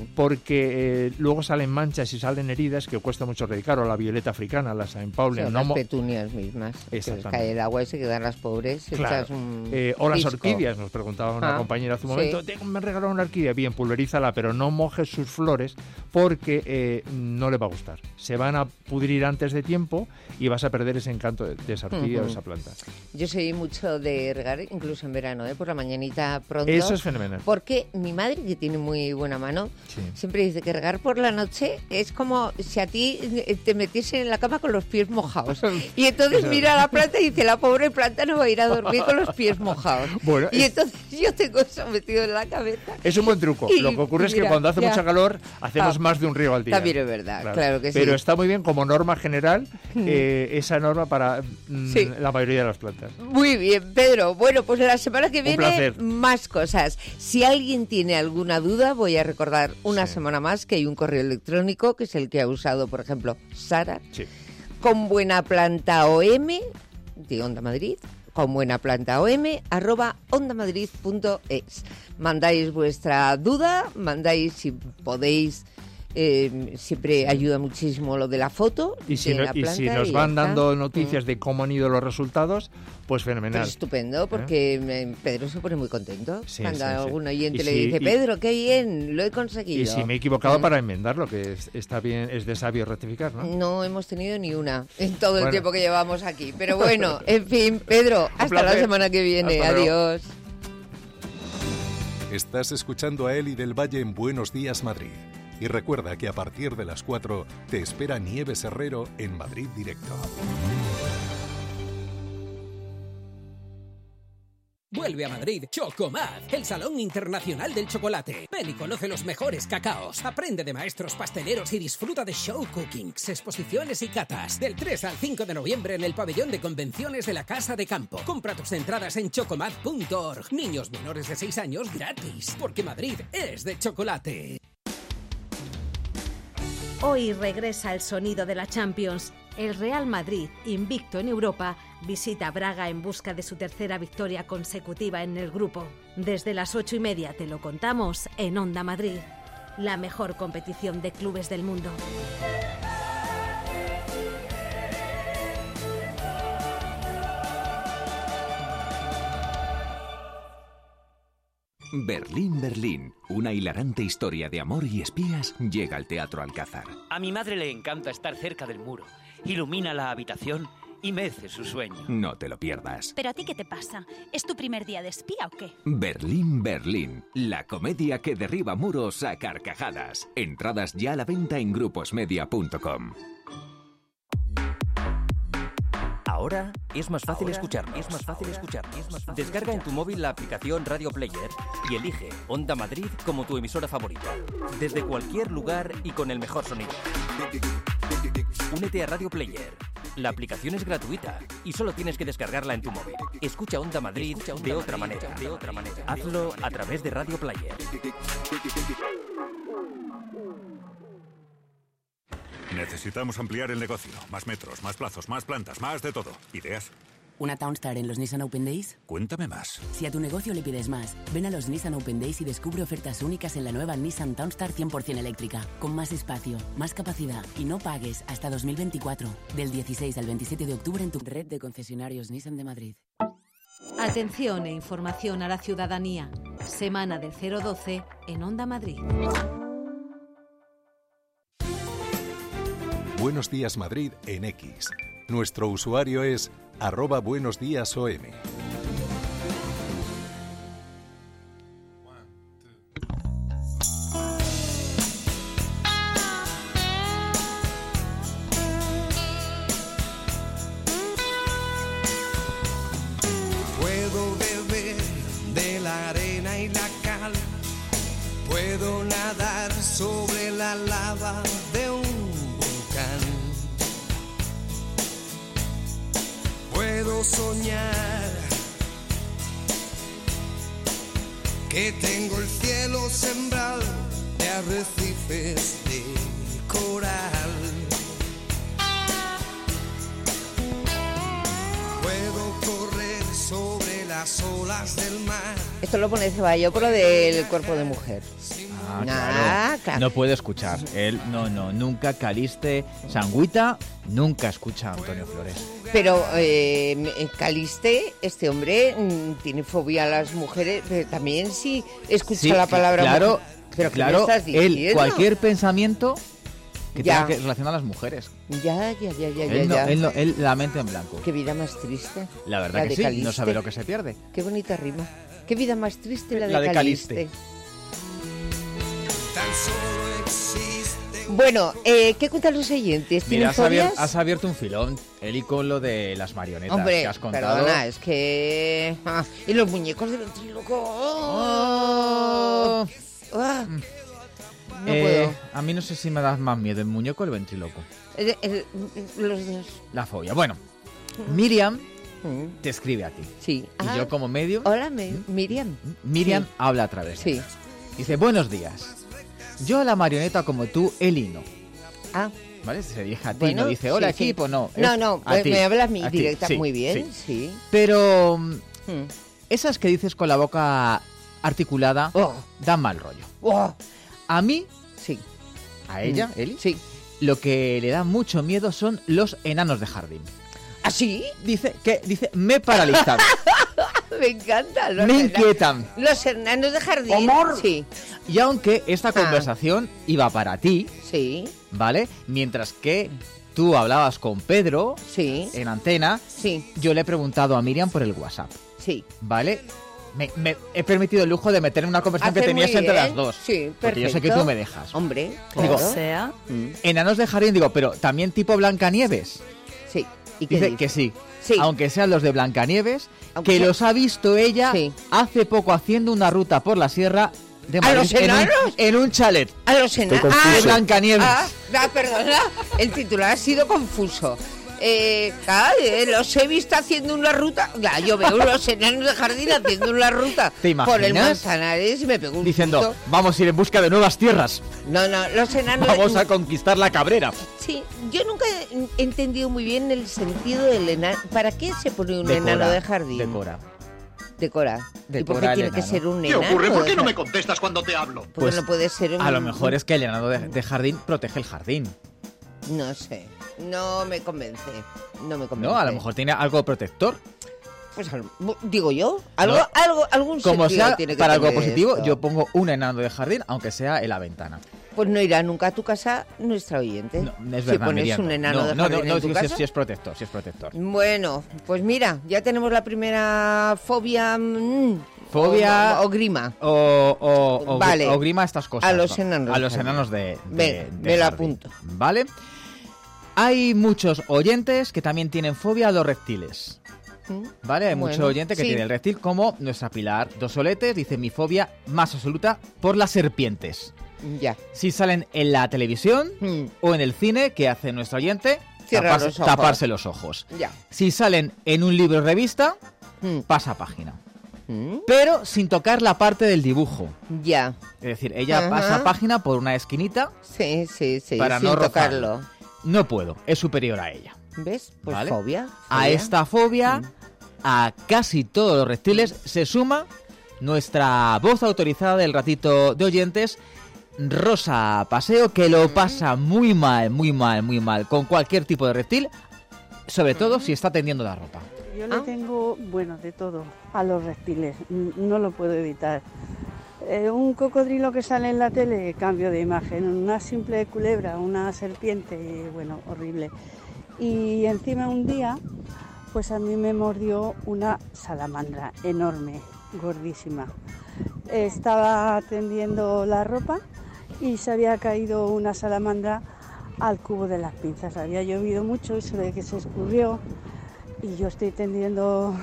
porque luego salen manchas y salen heridas que cuesta mucho erradicar, o la violeta africana, la Saint Paulin. Las petunias mismas, que les cae el agua y se quedan las pobres. Claro. O las orquídeas, nos preguntaba una compañera hace un momento, me han regalado una orquídea, bien, pulverízala, pero no mojes sus flores porque no le va a gustar. Se van a pudrir antes de tiempo y vas a perder ese encanto de esa orquídea o de esa planta. Yo soy mucho de regar, incluso en verano, por la mañanita pronto. Eso es fenomenal. Porque mi madre, que tiene muy buena mano, siempre dice que regar por la noche es como si a ti te metiesen en la cama con los pies mojados. Y entonces mira a la planta y dice, la pobre planta no va a ir a dormir con los pies mojados. Bueno, y entonces yo tengo eso metido en la cabeza. Es un buen truco. Lo que ocurre es que cuando hace mucha calor hacemos más de un riego al día. También es verdad, claro que sí. Pero está muy bien como norma general esa norma para la mayoría de las plantas. Muy bien, Pedro. Bueno, pues la semana que viene más cosas. Si alguien tiene alguna duda, voy a recordar una semana más que hay un correo electrónico, que es el que ha usado, por ejemplo, Sara, con buena planta OM de Onda Madrid, con buena planta OM @ondamadrid.es. Mandáis vuestra duda, mandáis si podéis. Siempre ayuda muchísimo lo de la foto y si nos van dando noticias de cómo han ido los resultados, pues fenomenal. Pues estupendo, porque Pedro se pone muy contento cuando algún oyente le dice, Pedro, qué bien, lo he conseguido. Y si me he equivocado para enmendarlo, que está bien, es de sabio rectificar, ¿no? No hemos tenido ni una en todo el tiempo que llevamos aquí, pero bueno, en fin, Pedro, hasta la semana que viene, adiós. Estás escuchando a Eli del Valle en Buenos Días, Madrid. Y recuerda que a partir de las 4 te espera Nieves Herrero en Madrid Directo. Vuelve a Madrid Chocomad, el Salón Internacional del Chocolate. Ven y conoce los mejores cacaos. Aprende de maestros pasteleros y disfruta de show cookings, exposiciones y catas. Del 3 al 5 de noviembre en el pabellón de convenciones de la Casa de Campo. Compra tus entradas en chocomad.org. Niños menores de 6 años gratis, porque Madrid es de chocolate. Hoy regresa el sonido de la Champions. El Real Madrid, invicto en Europa, visita Braga en busca de su tercera victoria consecutiva en el grupo. Desde las 8:30 te lo contamos en Onda Madrid, la mejor competición de clubes del mundo. Berlín, Berlín. Una hilarante historia de amor y espías llega al Teatro Alcázar. A mi madre le encanta estar cerca del muro. Ilumina la habitación y mece su sueño. No te lo pierdas. ¿Pero a ti qué te pasa? ¿Es tu primer día de espía o qué? Berlín, Berlín. La comedia que derriba muros a carcajadas. Entradas ya a la venta en gruposmedia.com. Ahora es más fácil escucharnos. Descarga en tu móvil la aplicación Radio Player y elige Onda Madrid como tu emisora favorita. Desde cualquier lugar y con el mejor sonido. Únete a Radio Player. La aplicación es gratuita y solo tienes que descargarla en tu móvil. Escucha Onda Madrid de otra manera. Hazlo a través de Radio Player. Necesitamos ampliar el negocio. Más metros, más plazos, más plantas, más de todo. ¿Ideas? ¿Una Townstar en los Nissan Open Days? Cuéntame más. Si a tu negocio le pides más, ven a los Nissan Open Days y descubre ofertas únicas en la nueva Nissan Townstar 100% eléctrica, con más espacio, más capacidad y no pagues hasta 2024. Del 16 al 27 de octubre en tu red de concesionarios Nissan de Madrid. Atención e información a la ciudadanía. Semana del 012 en Onda Madrid. Buenos Días Madrid en X. Nuestro usuario es @buenosdiasom. Puedo beber de la arena y la cal. Puedo nadar sobre la lava de un volcán. Puedo soñar que tengo el cielo sembrado de arrecifes de coral. Puedo correr sobre las olas del mar. Esto lo pone Ceballos, pero del cuerpo de mujer. Claro. No puede escuchar. Él, nunca Caliste Sangüita, nunca escucha a Antonio Flores. Pero Caliste, este hombre, tiene fobia a las mujeres, pero también sí escucha la palabra claro, mujer. ¿Pero qué claro, me estás diciendo? Él, cualquier pensamiento que tenga que relacionar a las mujeres. Ya. Él la mente en blanco. Qué vida más triste. La verdad que sí, Caliste. No sabe lo que se pierde. Qué bonita rima. Qué vida más triste la de Caliste. Tan solo existe. Bueno, ¿qué cuentan los oyentes? ¿Tienen fobias? Has abierto un filón, Eli, con lo de las marionetas. Hombre, que has contado. Perdona, es que... y los muñecos de ventríloco. No puedo. A mí no sé si me das más miedo el muñeco o el ventríloco. Los dos. La fobia. Bueno, Miriam te escribe a ti. Sí. Y yo como medio... Hola, Miriam. Miriam habla a través de ella. Dice, buenos días. Yo a la marioneta como tú, Eli no. ¿Vale? Se dirige a ti, bueno, no dice, hola equipo, no. No, me hablas directa, sí, muy bien, sí. Pero esas que dices con la boca articulada dan mal rollo. A mí, a ella, Eli, lo que le da mucho miedo son los enanos de jardín. ¿Ah, sí? Dice, me paralizan. Me encantan. Me inquietan. Los enanos de jardín. ¡Amor! Sí. Y aunque esta conversación iba para ti, ¿vale? Mientras que tú hablabas con Pedro en antena, yo le he preguntado a Miriam por el WhatsApp. ¿Vale? Me he permitido el lujo de meter en una conversación que tenías entre las dos. Sí, perfecto. Porque yo sé que tú me dejas. Hombre, digo, sea. Enanos de jardín, digo, pero también tipo Blancanieves. Sí. ¿Y dice que sí. Aunque sean los de Blancanieves, que los ha visto ella hace poco haciendo una ruta por la sierra de Madrid. ¿A los enanos? En un chalet. ¿A los enanos? De Blancanieves. Perdona, el titular ha sido confuso. Los he visto haciendo una ruta. Yo veo los enanos de jardín haciendo una ruta por el Manzanares y me pego un diciendo, susto. vamos a ir en busca de nuevas tierras. No, los enanos... Vamos a conquistar la Cabrera. Sí, yo nunca he entendido muy bien el sentido del enano. ¿Para qué se pone un enano de jardín? Decora. ¿Y por qué tiene que ser un enano? ¿Qué ocurre? ¿Por qué no me contestas cuando te hablo? Porque no puede ser un... A lo mejor es que el enano de jardín protege el jardín. No sé. No me convence. No, a lo mejor tiene algo protector. Pues digo yo, algún como sentido sea, tiene que para tener algo positivo, esto. yo pongo un enano de jardín, aunque sea en la ventana. Pues no irá nunca a tu casa nuestra oyente. No, es verdad, si pones Miriam, un enano de jardín en tu casa. Si es protector. Bueno, pues mira, ya tenemos la primera fobia. Fobia o grima. Vale. O grima estas cosas. A los enanos. A los enanos de me lo apunto. ¿Vale? Hay muchos oyentes que también tienen fobia a los reptiles. ¿Vale? Hay muchos oyentes que tienen el reptil, como nuestra Pilar Dos Soletes, dice: mi fobia más absoluta por las serpientes. Ya. Si salen en la televisión o en el cine, ¿qué hace nuestro oyente? Taparse los ojos. Ya. Si salen en un libro o revista, pasa página. Pero sin tocar la parte del dibujo. Ya. Es decir, ella pasa página por una esquinita. Sí, para sin no tocarlo. No puedo, es superior a ella. ¿Ves? Pues ¿vale? fobia. A esta fobia, a casi todos los reptiles, se suma nuestra voz autorizada del ratito de oyentes, Rosa Paseo, que lo pasa muy mal con cualquier tipo de reptil, sobre todo si está tendiendo la ropa. Yo le tengo, bueno, de todo a los reptiles, no lo puedo evitar. Un cocodrilo que sale en la tele, cambio de imagen. Una simple culebra, una serpiente, bueno, horrible. Y encima un día, pues a mí me mordió una salamandra enorme, gordísima. Estaba tendiendo la ropa y se había caído una salamandra al cubo de las pinzas. Había llovido mucho y se ve que se escurrió y yo estoy tendiendo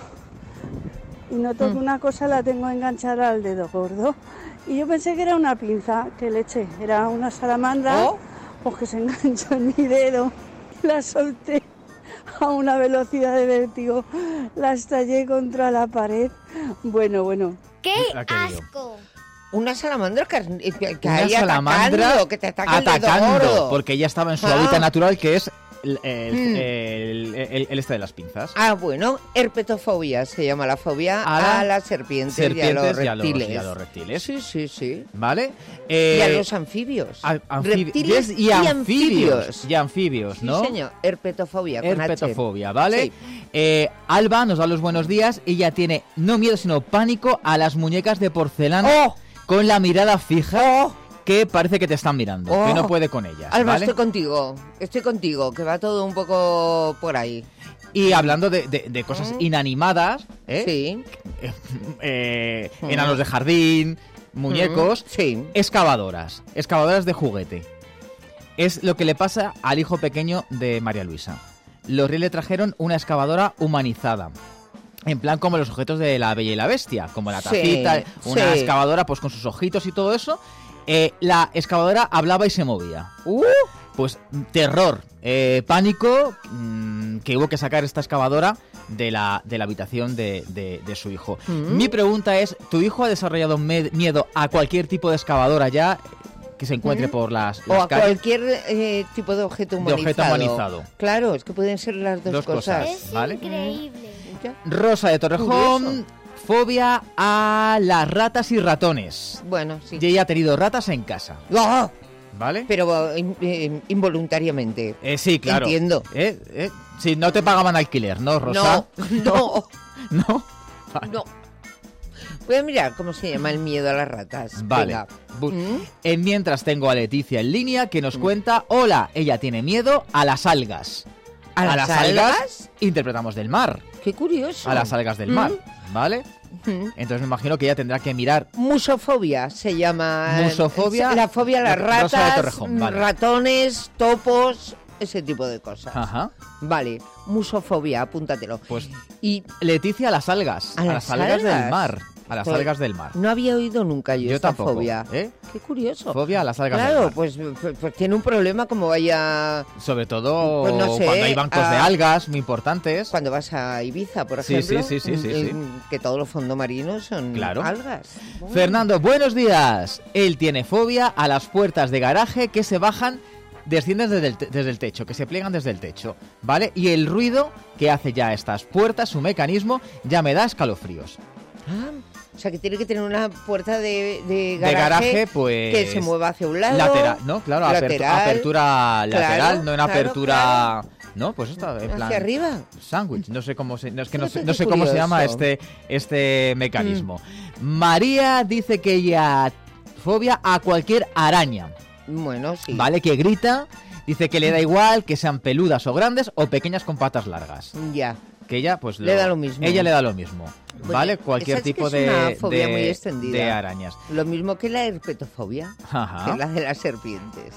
y noto que una cosa la tengo enganchada al dedo gordo y yo pensé que era una pinza que le eché, era una salamandra pues que se enganchó en mi dedo, la solté a una velocidad de vértigo, la estallé contra la pared, bueno. ¡Qué asco! Una salamandra que Una salamandra que te ataca el dedo gordo. Porque ella estaba en su hábitat natural, que es el este de las pinzas. Bueno, herpetofobia se llama la fobia a las serpientes y a los reptiles. Y a los reptiles. Sí. ¿Vale? Y a los anfibios. Reptiles y anfibios. Y anfibios, ¿no? Sí, señor. Herpetofobia. Con Herpetofobia, ¿vale? Sí. Alba nos da los buenos días. Ella tiene no miedo, sino pánico a las muñecas de porcelana con la mirada fija. Que parece que te están mirando, que no puede con ellas. Alba, ¿vale? estoy contigo, que va todo un poco por ahí. Y hablando de cosas inanimadas, Sí. Enanos de jardín, muñecos, excavadoras de juguete. Es lo que le pasa al hijo pequeño de María Luisa. Los Reyes le trajeron una excavadora humanizada. En plan como los objetos de La Bella y la Bestia, como la tacita, una excavadora pues con sus ojitos y todo eso. La excavadora hablaba y se movía. Pues terror, pánico, que hubo que sacar esta excavadora de la habitación de su hijo. Mi pregunta es, ¿tu hijo ha desarrollado miedo a cualquier tipo de excavadora ya que se encuentre por las o a calles? Cualquier tipo de objeto humanizado. Claro, es que pueden ser las dos cosas. Es ¿vale? Increíble. Rosa de Torrejón, fobia a las ratas y ratones. Bueno, sí. Y ella ha tenido ratas en casa. ¡Oh! ¿Vale? Pero involuntariamente. Sí, claro. Entiendo. Si no te pagaban alquiler, ¿no, Rosa? No. Vale. No. Voy a mirar cómo se llama el miedo a las ratas. Vale. Mientras tengo a Leticia en línea que nos cuenta, hola, ella tiene miedo a las algas. ¿A las algas? Interpretamos del mar. Qué curioso. A las algas del mar, ¿vale? Entonces me imagino que ella tendrá que mirar. Musofobia se llama. Musofobia. La fobia a las Rosa de ratas, Torrejón, vale. Ratones, topos, ese tipo de cosas. Ajá. Vale, musofobia, apúntatelo. Pues y Leticia a las algas. A las algas del mar. A las algas del mar. No había oído nunca yo esta tampoco, fobia. Qué curioso. Fobia a las algas del mar. Pues tiene un problema como vaya... Sobre todo pues no sé, cuando hay bancos de algas muy importantes. Cuando vas a Ibiza, por ejemplo. Sí. Que todos los fondos marinos son algas. Bueno. Fernando, buenos días. Él tiene fobia a las puertas de garaje que se bajan, descienden desde el techo, que se pliegan desde el techo, ¿vale? Y el ruido que hace ya estas puertas, su mecanismo, ya me da escalofríos. O sea, que tiene que tener una puerta de garaje pues, que se mueva hacia un lado. Lateral, ¿no? Claro, apertura lateral, no en apertura... Claro. No, pues está en plan... ¿Hacia arriba? Sándwich, no sé cómo se llama este mecanismo. María dice que ella fobia a cualquier araña. Bueno, sí. Vale, que grita, dice que le da igual que sean peludas o grandes o pequeñas con patas largas. Ya. Que ella, pues... Le da lo mismo. Ella le da lo mismo. ¿vale? Cualquier esa sí tipo que es una de, fobia muy de, extendida. de arañas. Lo mismo que la herpetofobia, Ajá. que es la de las serpientes.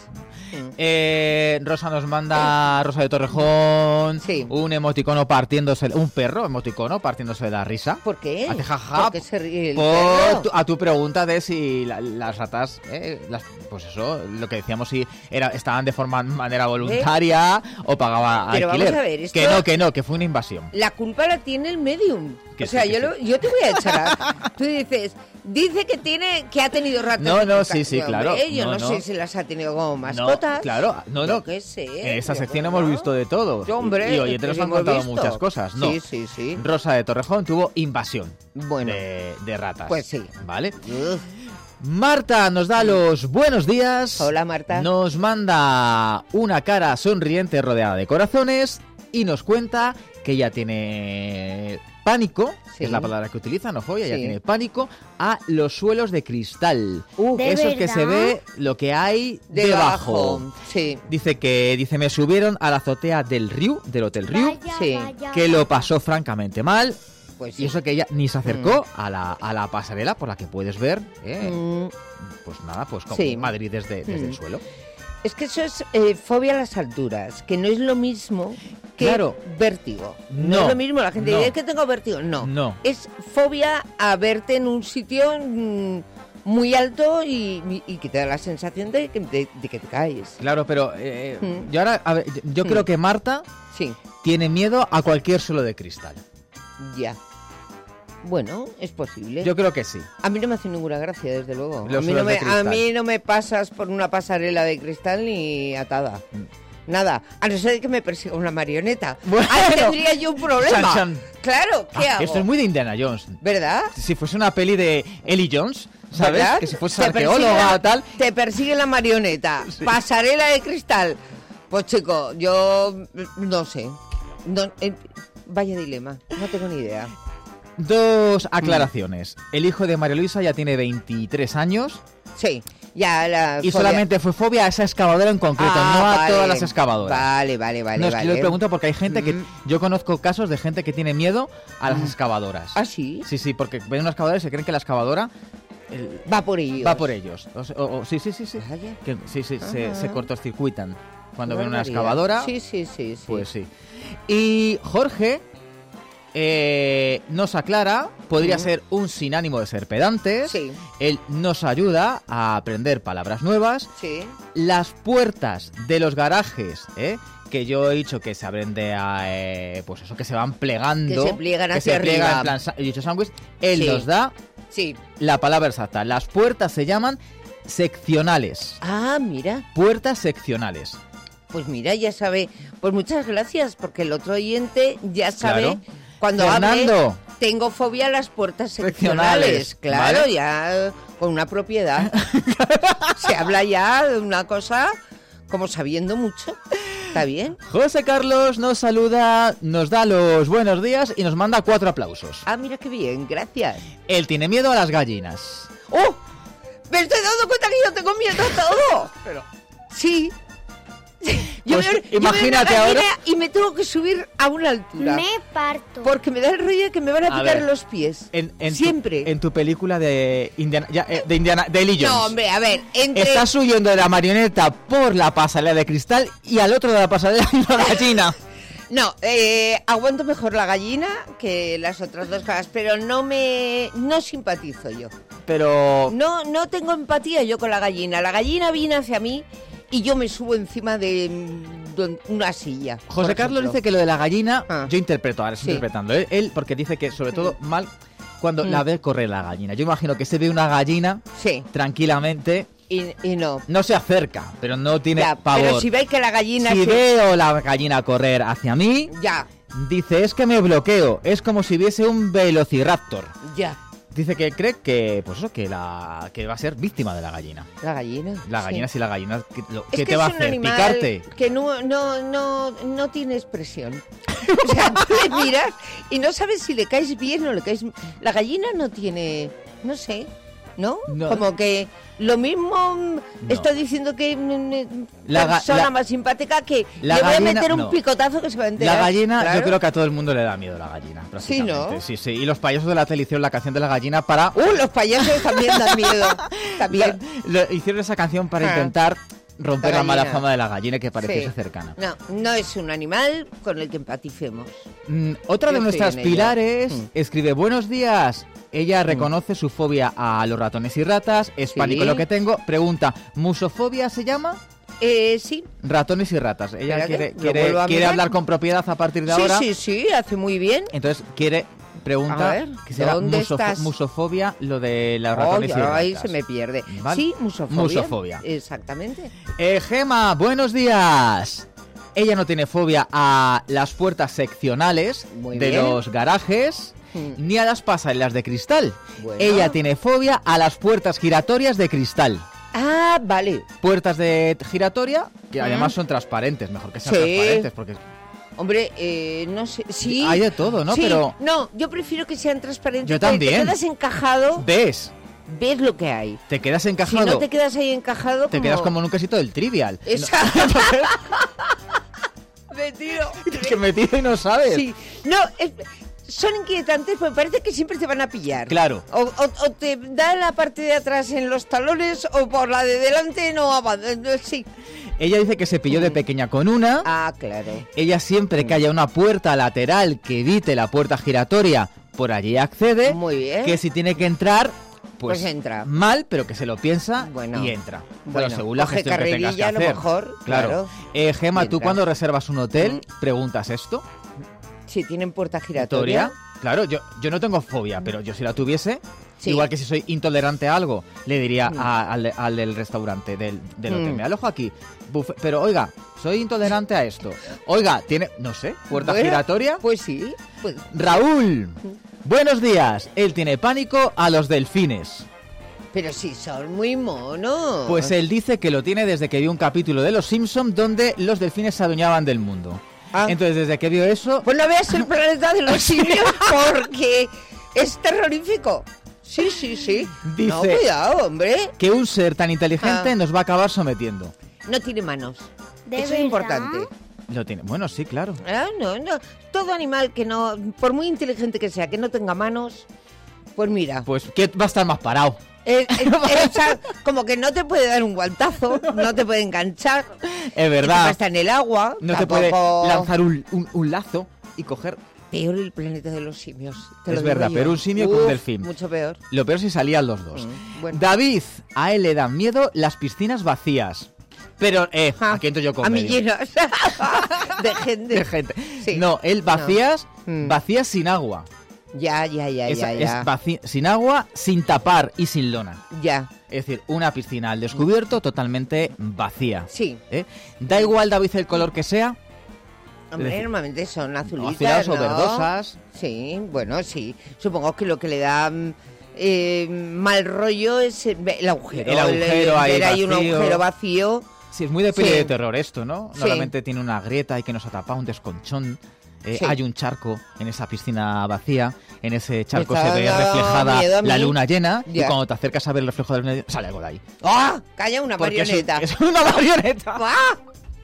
Rosa nos manda, Rosa de Torrejón, Sí. un emoticono partiéndose, un perro emoticono partiéndose de la risa. ¿Por qué? Hace jaja. ¿Por qué se ríe el Por perro? a tu pregunta de si las ratas, pues eso, lo que decíamos, si estaban de manera voluntaria o pagaba Pero alquiler. vamos a ver, esto- que fue una invasión. La culpa la tiene el medium. Que O sea, sí, que yo te voy a echar. Tú dices, dice que ha tenido ratas. No, en no, su sí, casa. sí, Hombre, claro. Yo no No, sé no. si las ha tenido como No, mascotas. claro, no. Yo qué sé. En esa yo sección qué hemos no. visto de todo. Hombre, y oyentes nos que han hemos contado visto. muchas cosas. No. Sí. Rosa de Torrejón tuvo invasión Bueno, de ratas. pues sí. ¿Vale? Marta nos da los buenos días. Hola, Marta. Nos manda una cara sonriente rodeada de corazones y nos cuenta que ella tiene pánico, que es la palabra que utiliza, no fobia, ella Sí. tiene pánico a los suelos de cristal. ¿de Esos que se verdad? ve lo que hay Debajo. debajo. Sí. Dice, me subieron a la azotea del Hotel Riu, Sí. que lo pasó francamente mal. Pues Y eso que ella ni se acercó a la pasarela por la que puedes ver, pues nada, pues como Sí. Madrid desde el suelo. Es que eso es fobia a las alturas, que no es lo mismo que Claro. vértigo. No No, es lo mismo, la gente no. dice "Es que tengo vértigo". No. No. Es fobia a verte en un sitio muy alto y que te da la sensación de que te caes. Claro, pero yo ahora, a ver, yo creo que Marta Sí. tiene miedo a cualquier suelo de cristal. Ya. Bueno, es posible. Yo creo que sí. A mí no me hace ninguna gracia, desde luego. Los A mí, no suelos de me, a cristal. mí no me pasas por una pasarela de cristal ni atada. Nada. A no ser que me persiga una marioneta. Bueno. Ahí tendría yo un problema. Chan, chan. Claro, ¿qué hago? Esto es muy de Indiana Jones. ¿Verdad? Si fuese una peli de Ellie Jones, ¿sabes? ¿Verdad? Que si fuese Te arqueóloga persigue o tal. Te persigue la marioneta. Pasarela de cristal. Pues chico, yo no sé. No, vaya dilema. No tengo ni idea. Dos aclaraciones. El hijo de María Luisa ya tiene 23 años. Sí, ya la Y fobia- solamente fue fobia a esa excavadora en concreto, Ah, no a vale. todas las excavadoras. Vale. No, es que yo le pregunto porque hay gente que... Yo conozco casos de gente que tiene miedo a las excavadoras. ¿Ah, sí? Sí, porque ven una excavadora y se creen que la excavadora... Va por ellos. Va por ellos. Sí. Que, sí, Ajá. se cortocircuitan. Cuando Qué ven una barbaridad. excavadora... Sí. Pues sí. Y Jorge nos aclara, podría ser un sin ánimo de ser pedantes. Sí. Él nos ayuda a aprender palabras nuevas. Sí. Las puertas de los garajes, que yo he dicho que se abren pues eso, que se van plegando. Que se pliegan que hacia se pliegan arriba. en plan he dicho sándwich. Él Sí. nos da Sí. la palabra exacta. Las puertas se llaman seccionales. Ah, mira. Puertas seccionales. Pues mira, ya sabe. Pues muchas gracias, porque el otro oyente ya sabe Claro. cuando Fernando. hable. Tengo fobia a las puertas seccionales. Seccionales, Claro, ¿vale? ya con una propiedad. Se habla ya de una cosa como sabiendo mucho. ¿Está bien? José Carlos nos saluda, nos da los buenos días y nos manda 4 aplausos. Ah, mira qué bien, gracias. Él tiene miedo a las gallinas. ¡Oh! Me estoy dando cuenta que yo tengo miedo a todo. Pero... Sí. Yo Pues veo imagínate una gallina ahora- y me tengo que subir a una altura. Me parto. Porque me da el rollo de que me van a A picar ver, los pies. En Siempre. en tu película de Indiana, de Ellie Jones. No, hombre, a ver, entre... Estás huyendo de la marioneta por la pasarela de cristal y al otro de la pasarela hay una gallina. No, aguanto mejor la gallina que las otras dos cosas, pero no simpatizo yo. Pero... No tengo empatía yo con la gallina. La gallina viene hacia mí y yo me subo encima de una silla. José por Carlos ejemplo. dice que lo de la gallina, Ah. yo interpreto, ahora estoy Sí. interpretando, él porque dice que sobre todo mal cuando Mm. la ve correr la gallina. Yo imagino que se ve una gallina Sí. tranquilamente, Y no. no se acerca, pero no tiene Ya, pavor. pero si veis que la gallina Si se... veo la gallina correr hacia mí, Ya, dice, es que me bloqueo, es como si viese un velociraptor. ya. Dice que cree que, pues eso, que va a ser víctima de la gallina. La gallina. La sí. gallina, si la gallina, ¿qué Es te que va a es un hacer? animal ¿Picarte? que no tiene expresión. O sea, tú le miras y no sabes si le caes bien o le caes... La gallina no tiene... No sé. ¿no? No. Como que lo mismo está diciendo que persona más simpática que la le voy gallina, a meter un no. picotazo que se va a enterar. La gallina, claro. yo creo que a todo el mundo le da miedo la gallina, prácticamente. Sí, Sí. Y los payasos de la tele hicieron la canción de la gallina para... Los payasos también dan miedo. También. Hicieron esa canción para intentar romper la mala fama de la gallina que pareciese cercana. No es un animal con el que empaticemos. Otra de Yo nuestras estoy en ello. pilares escribe: buenos días. Ella reconoce su fobia a los ratones y ratas, es pánico lo que tengo. Pregunta, ¿musofobia se llama? Sí. Ratones y ratas. Ella Espérate, quiere hablar con propiedad a partir de ahora. Sí, hace muy bien. Entonces pregunta A ver, que será ¿dónde estás? musofobia, lo de los ratones y ratas. Ahí se me pierde. ¿Vale? Sí, musofobia. Musofobia. Exactamente. Gema, buenos días. Ella no tiene fobia a las puertas seccionales Muy de bien. los garajes, ni a las pasarelas de cristal. Bueno. Ella tiene fobia a las puertas giratorias de cristal. Ah, vale. Puertas de giratoria, que además son transparentes, mejor que sean transparentes, porque... Hombre, no sé, sí. Hay de todo, ¿no? Sí, Pero... no, yo prefiero que sean transparentes. Yo porque también. Te quedas encajado. ¿Ves? Ves lo que hay. Te quedas encajado. Si no te quedas ahí encajado, te quedas como en un quesito del Trivial. Exacto. Me tiro. Que metido y no sabes. Sí. No, son inquietantes porque parece que siempre te van a pillar. Claro. O te da la parte de atrás en los talones o por la de delante no avanza. Sí. Ella dice que se pilló de pequeña con una. Ah, claro. Ella siempre que haya una puerta lateral que evite la puerta giratoria, por allí accede. Muy bien. Que si tiene que entrar, pues entra. Mal, pero que se lo piensa y entra. Bueno, según la gestión que tengas que a hacer. lo mejor. Claro. Gema, ¿tú cuando reservas un hotel preguntas esto? Si tienen puerta giratoria. Claro, yo no tengo fobia, pero yo si la tuviese, igual que si soy intolerante a algo, le diría al del restaurante, del hotel, me alojo aquí, pero oiga, soy intolerante a esto. Oiga, tiene, no sé, puerta giratoria. Pues sí. Pues... Raúl, buenos días. Él tiene pánico a los delfines. Pero sí, son muy monos. Pues él dice que lo tiene desde que vio un capítulo de Los Simpson donde los delfines se adueñaban del mundo. Entonces, desde que vio eso... Pues no veas el planeta de los simios porque es terrorífico. Sí. Dice no, cuidado, hombre. Que un ser tan inteligente nos va a acabar sometiendo. No tiene manos. ¿De Eso es importante. Lo tiene. Bueno, sí, claro. No. Todo animal que no, por muy inteligente que sea, que no tenga manos, pues mira. Pues que va a estar más parado. Como que no te puede dar un guantazo, no te puede enganchar. Es verdad. Está en el agua. No te puede lanzar un lazo y coger. Peor el planeta de los simios. Es verdad, pero un simio que un delfín. Mucho peor. Lo peor si salían los dos. Bueno. David, a él le dan miedo las piscinas vacías. Pero, aquí entro yo con a mí medio. llenas de gente. De gente. Sí. No, él vacías sin agua. Ya. Es sin agua, sin tapar y sin lona. Ya. Es decir, una piscina al descubierto totalmente vacía. Sí. Da igual, David, el color que sea. Hombre, normalmente son azulitas, azules o verdosas. Sí, bueno, sí. Supongo que lo que le da mal rollo es el agujero. El agujero ahí ver ahí vacío. un agujero vacío. Sí, es muy de peli de terror esto, ¿no? Normalmente tiene una grieta y que nos ha tapado un desconchón. Hay un charco en esa piscina vacía. En ese charco se ve reflejada la luna llena. Y cuando te acercas a ver el reflejo de la luna llena, sale algo de ahí. ¡Ah! ¡Calla, una Porque marioneta! Es una marioneta. ¡Ah!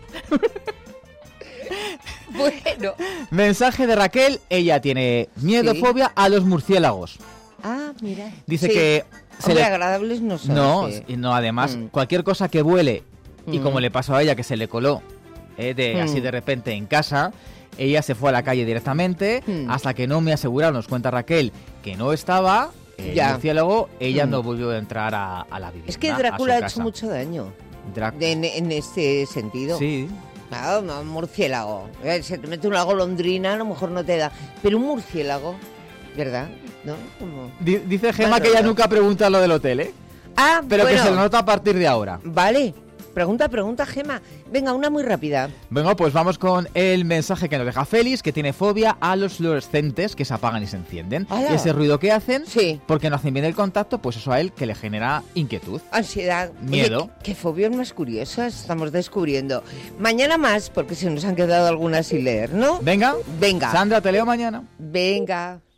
Bueno. Mensaje de Raquel. Ella tiene miedo, fobia a los murciélagos. Ah, mira. Dice que... Hombre, agradables no son. No, además, cualquier cosa que vuele, y como le pasó a ella, que se le coló así de repente en casa, ella se fue a la calle directamente, hasta que no me aseguraron, nos cuenta Raquel, que no estaba el murciélago, ella no volvió a entrar a la vivienda. Es que Drácula ha hecho mucho daño. En este sentido. Sí. Claro, un murciélago. Se te mete una golondrina, a lo mejor no te da. Pero un murciélago, ¿verdad? ¿No? Como... Dice Gema que ella nunca pregunta lo del hotel, ¿eh? Ah, pero bueno. que se lo nota a partir de ahora. Vale. Pregunta, Gema. Venga, una muy rápida. Venga, pues vamos con el mensaje que nos deja Félix, que tiene fobia a los fluorescentes que se apagan y se encienden. ¡Hala! Y ese ruido que hacen, sí, porque no hacen bien el contacto, pues eso a él que le genera inquietud. Ansiedad. Miedo. Oye, qué fobias más curiosas estamos descubriendo. Mañana más, porque se nos han quedado algunas sin leer, ¿no? Venga. Venga. Sandra, te leo mañana. Venga.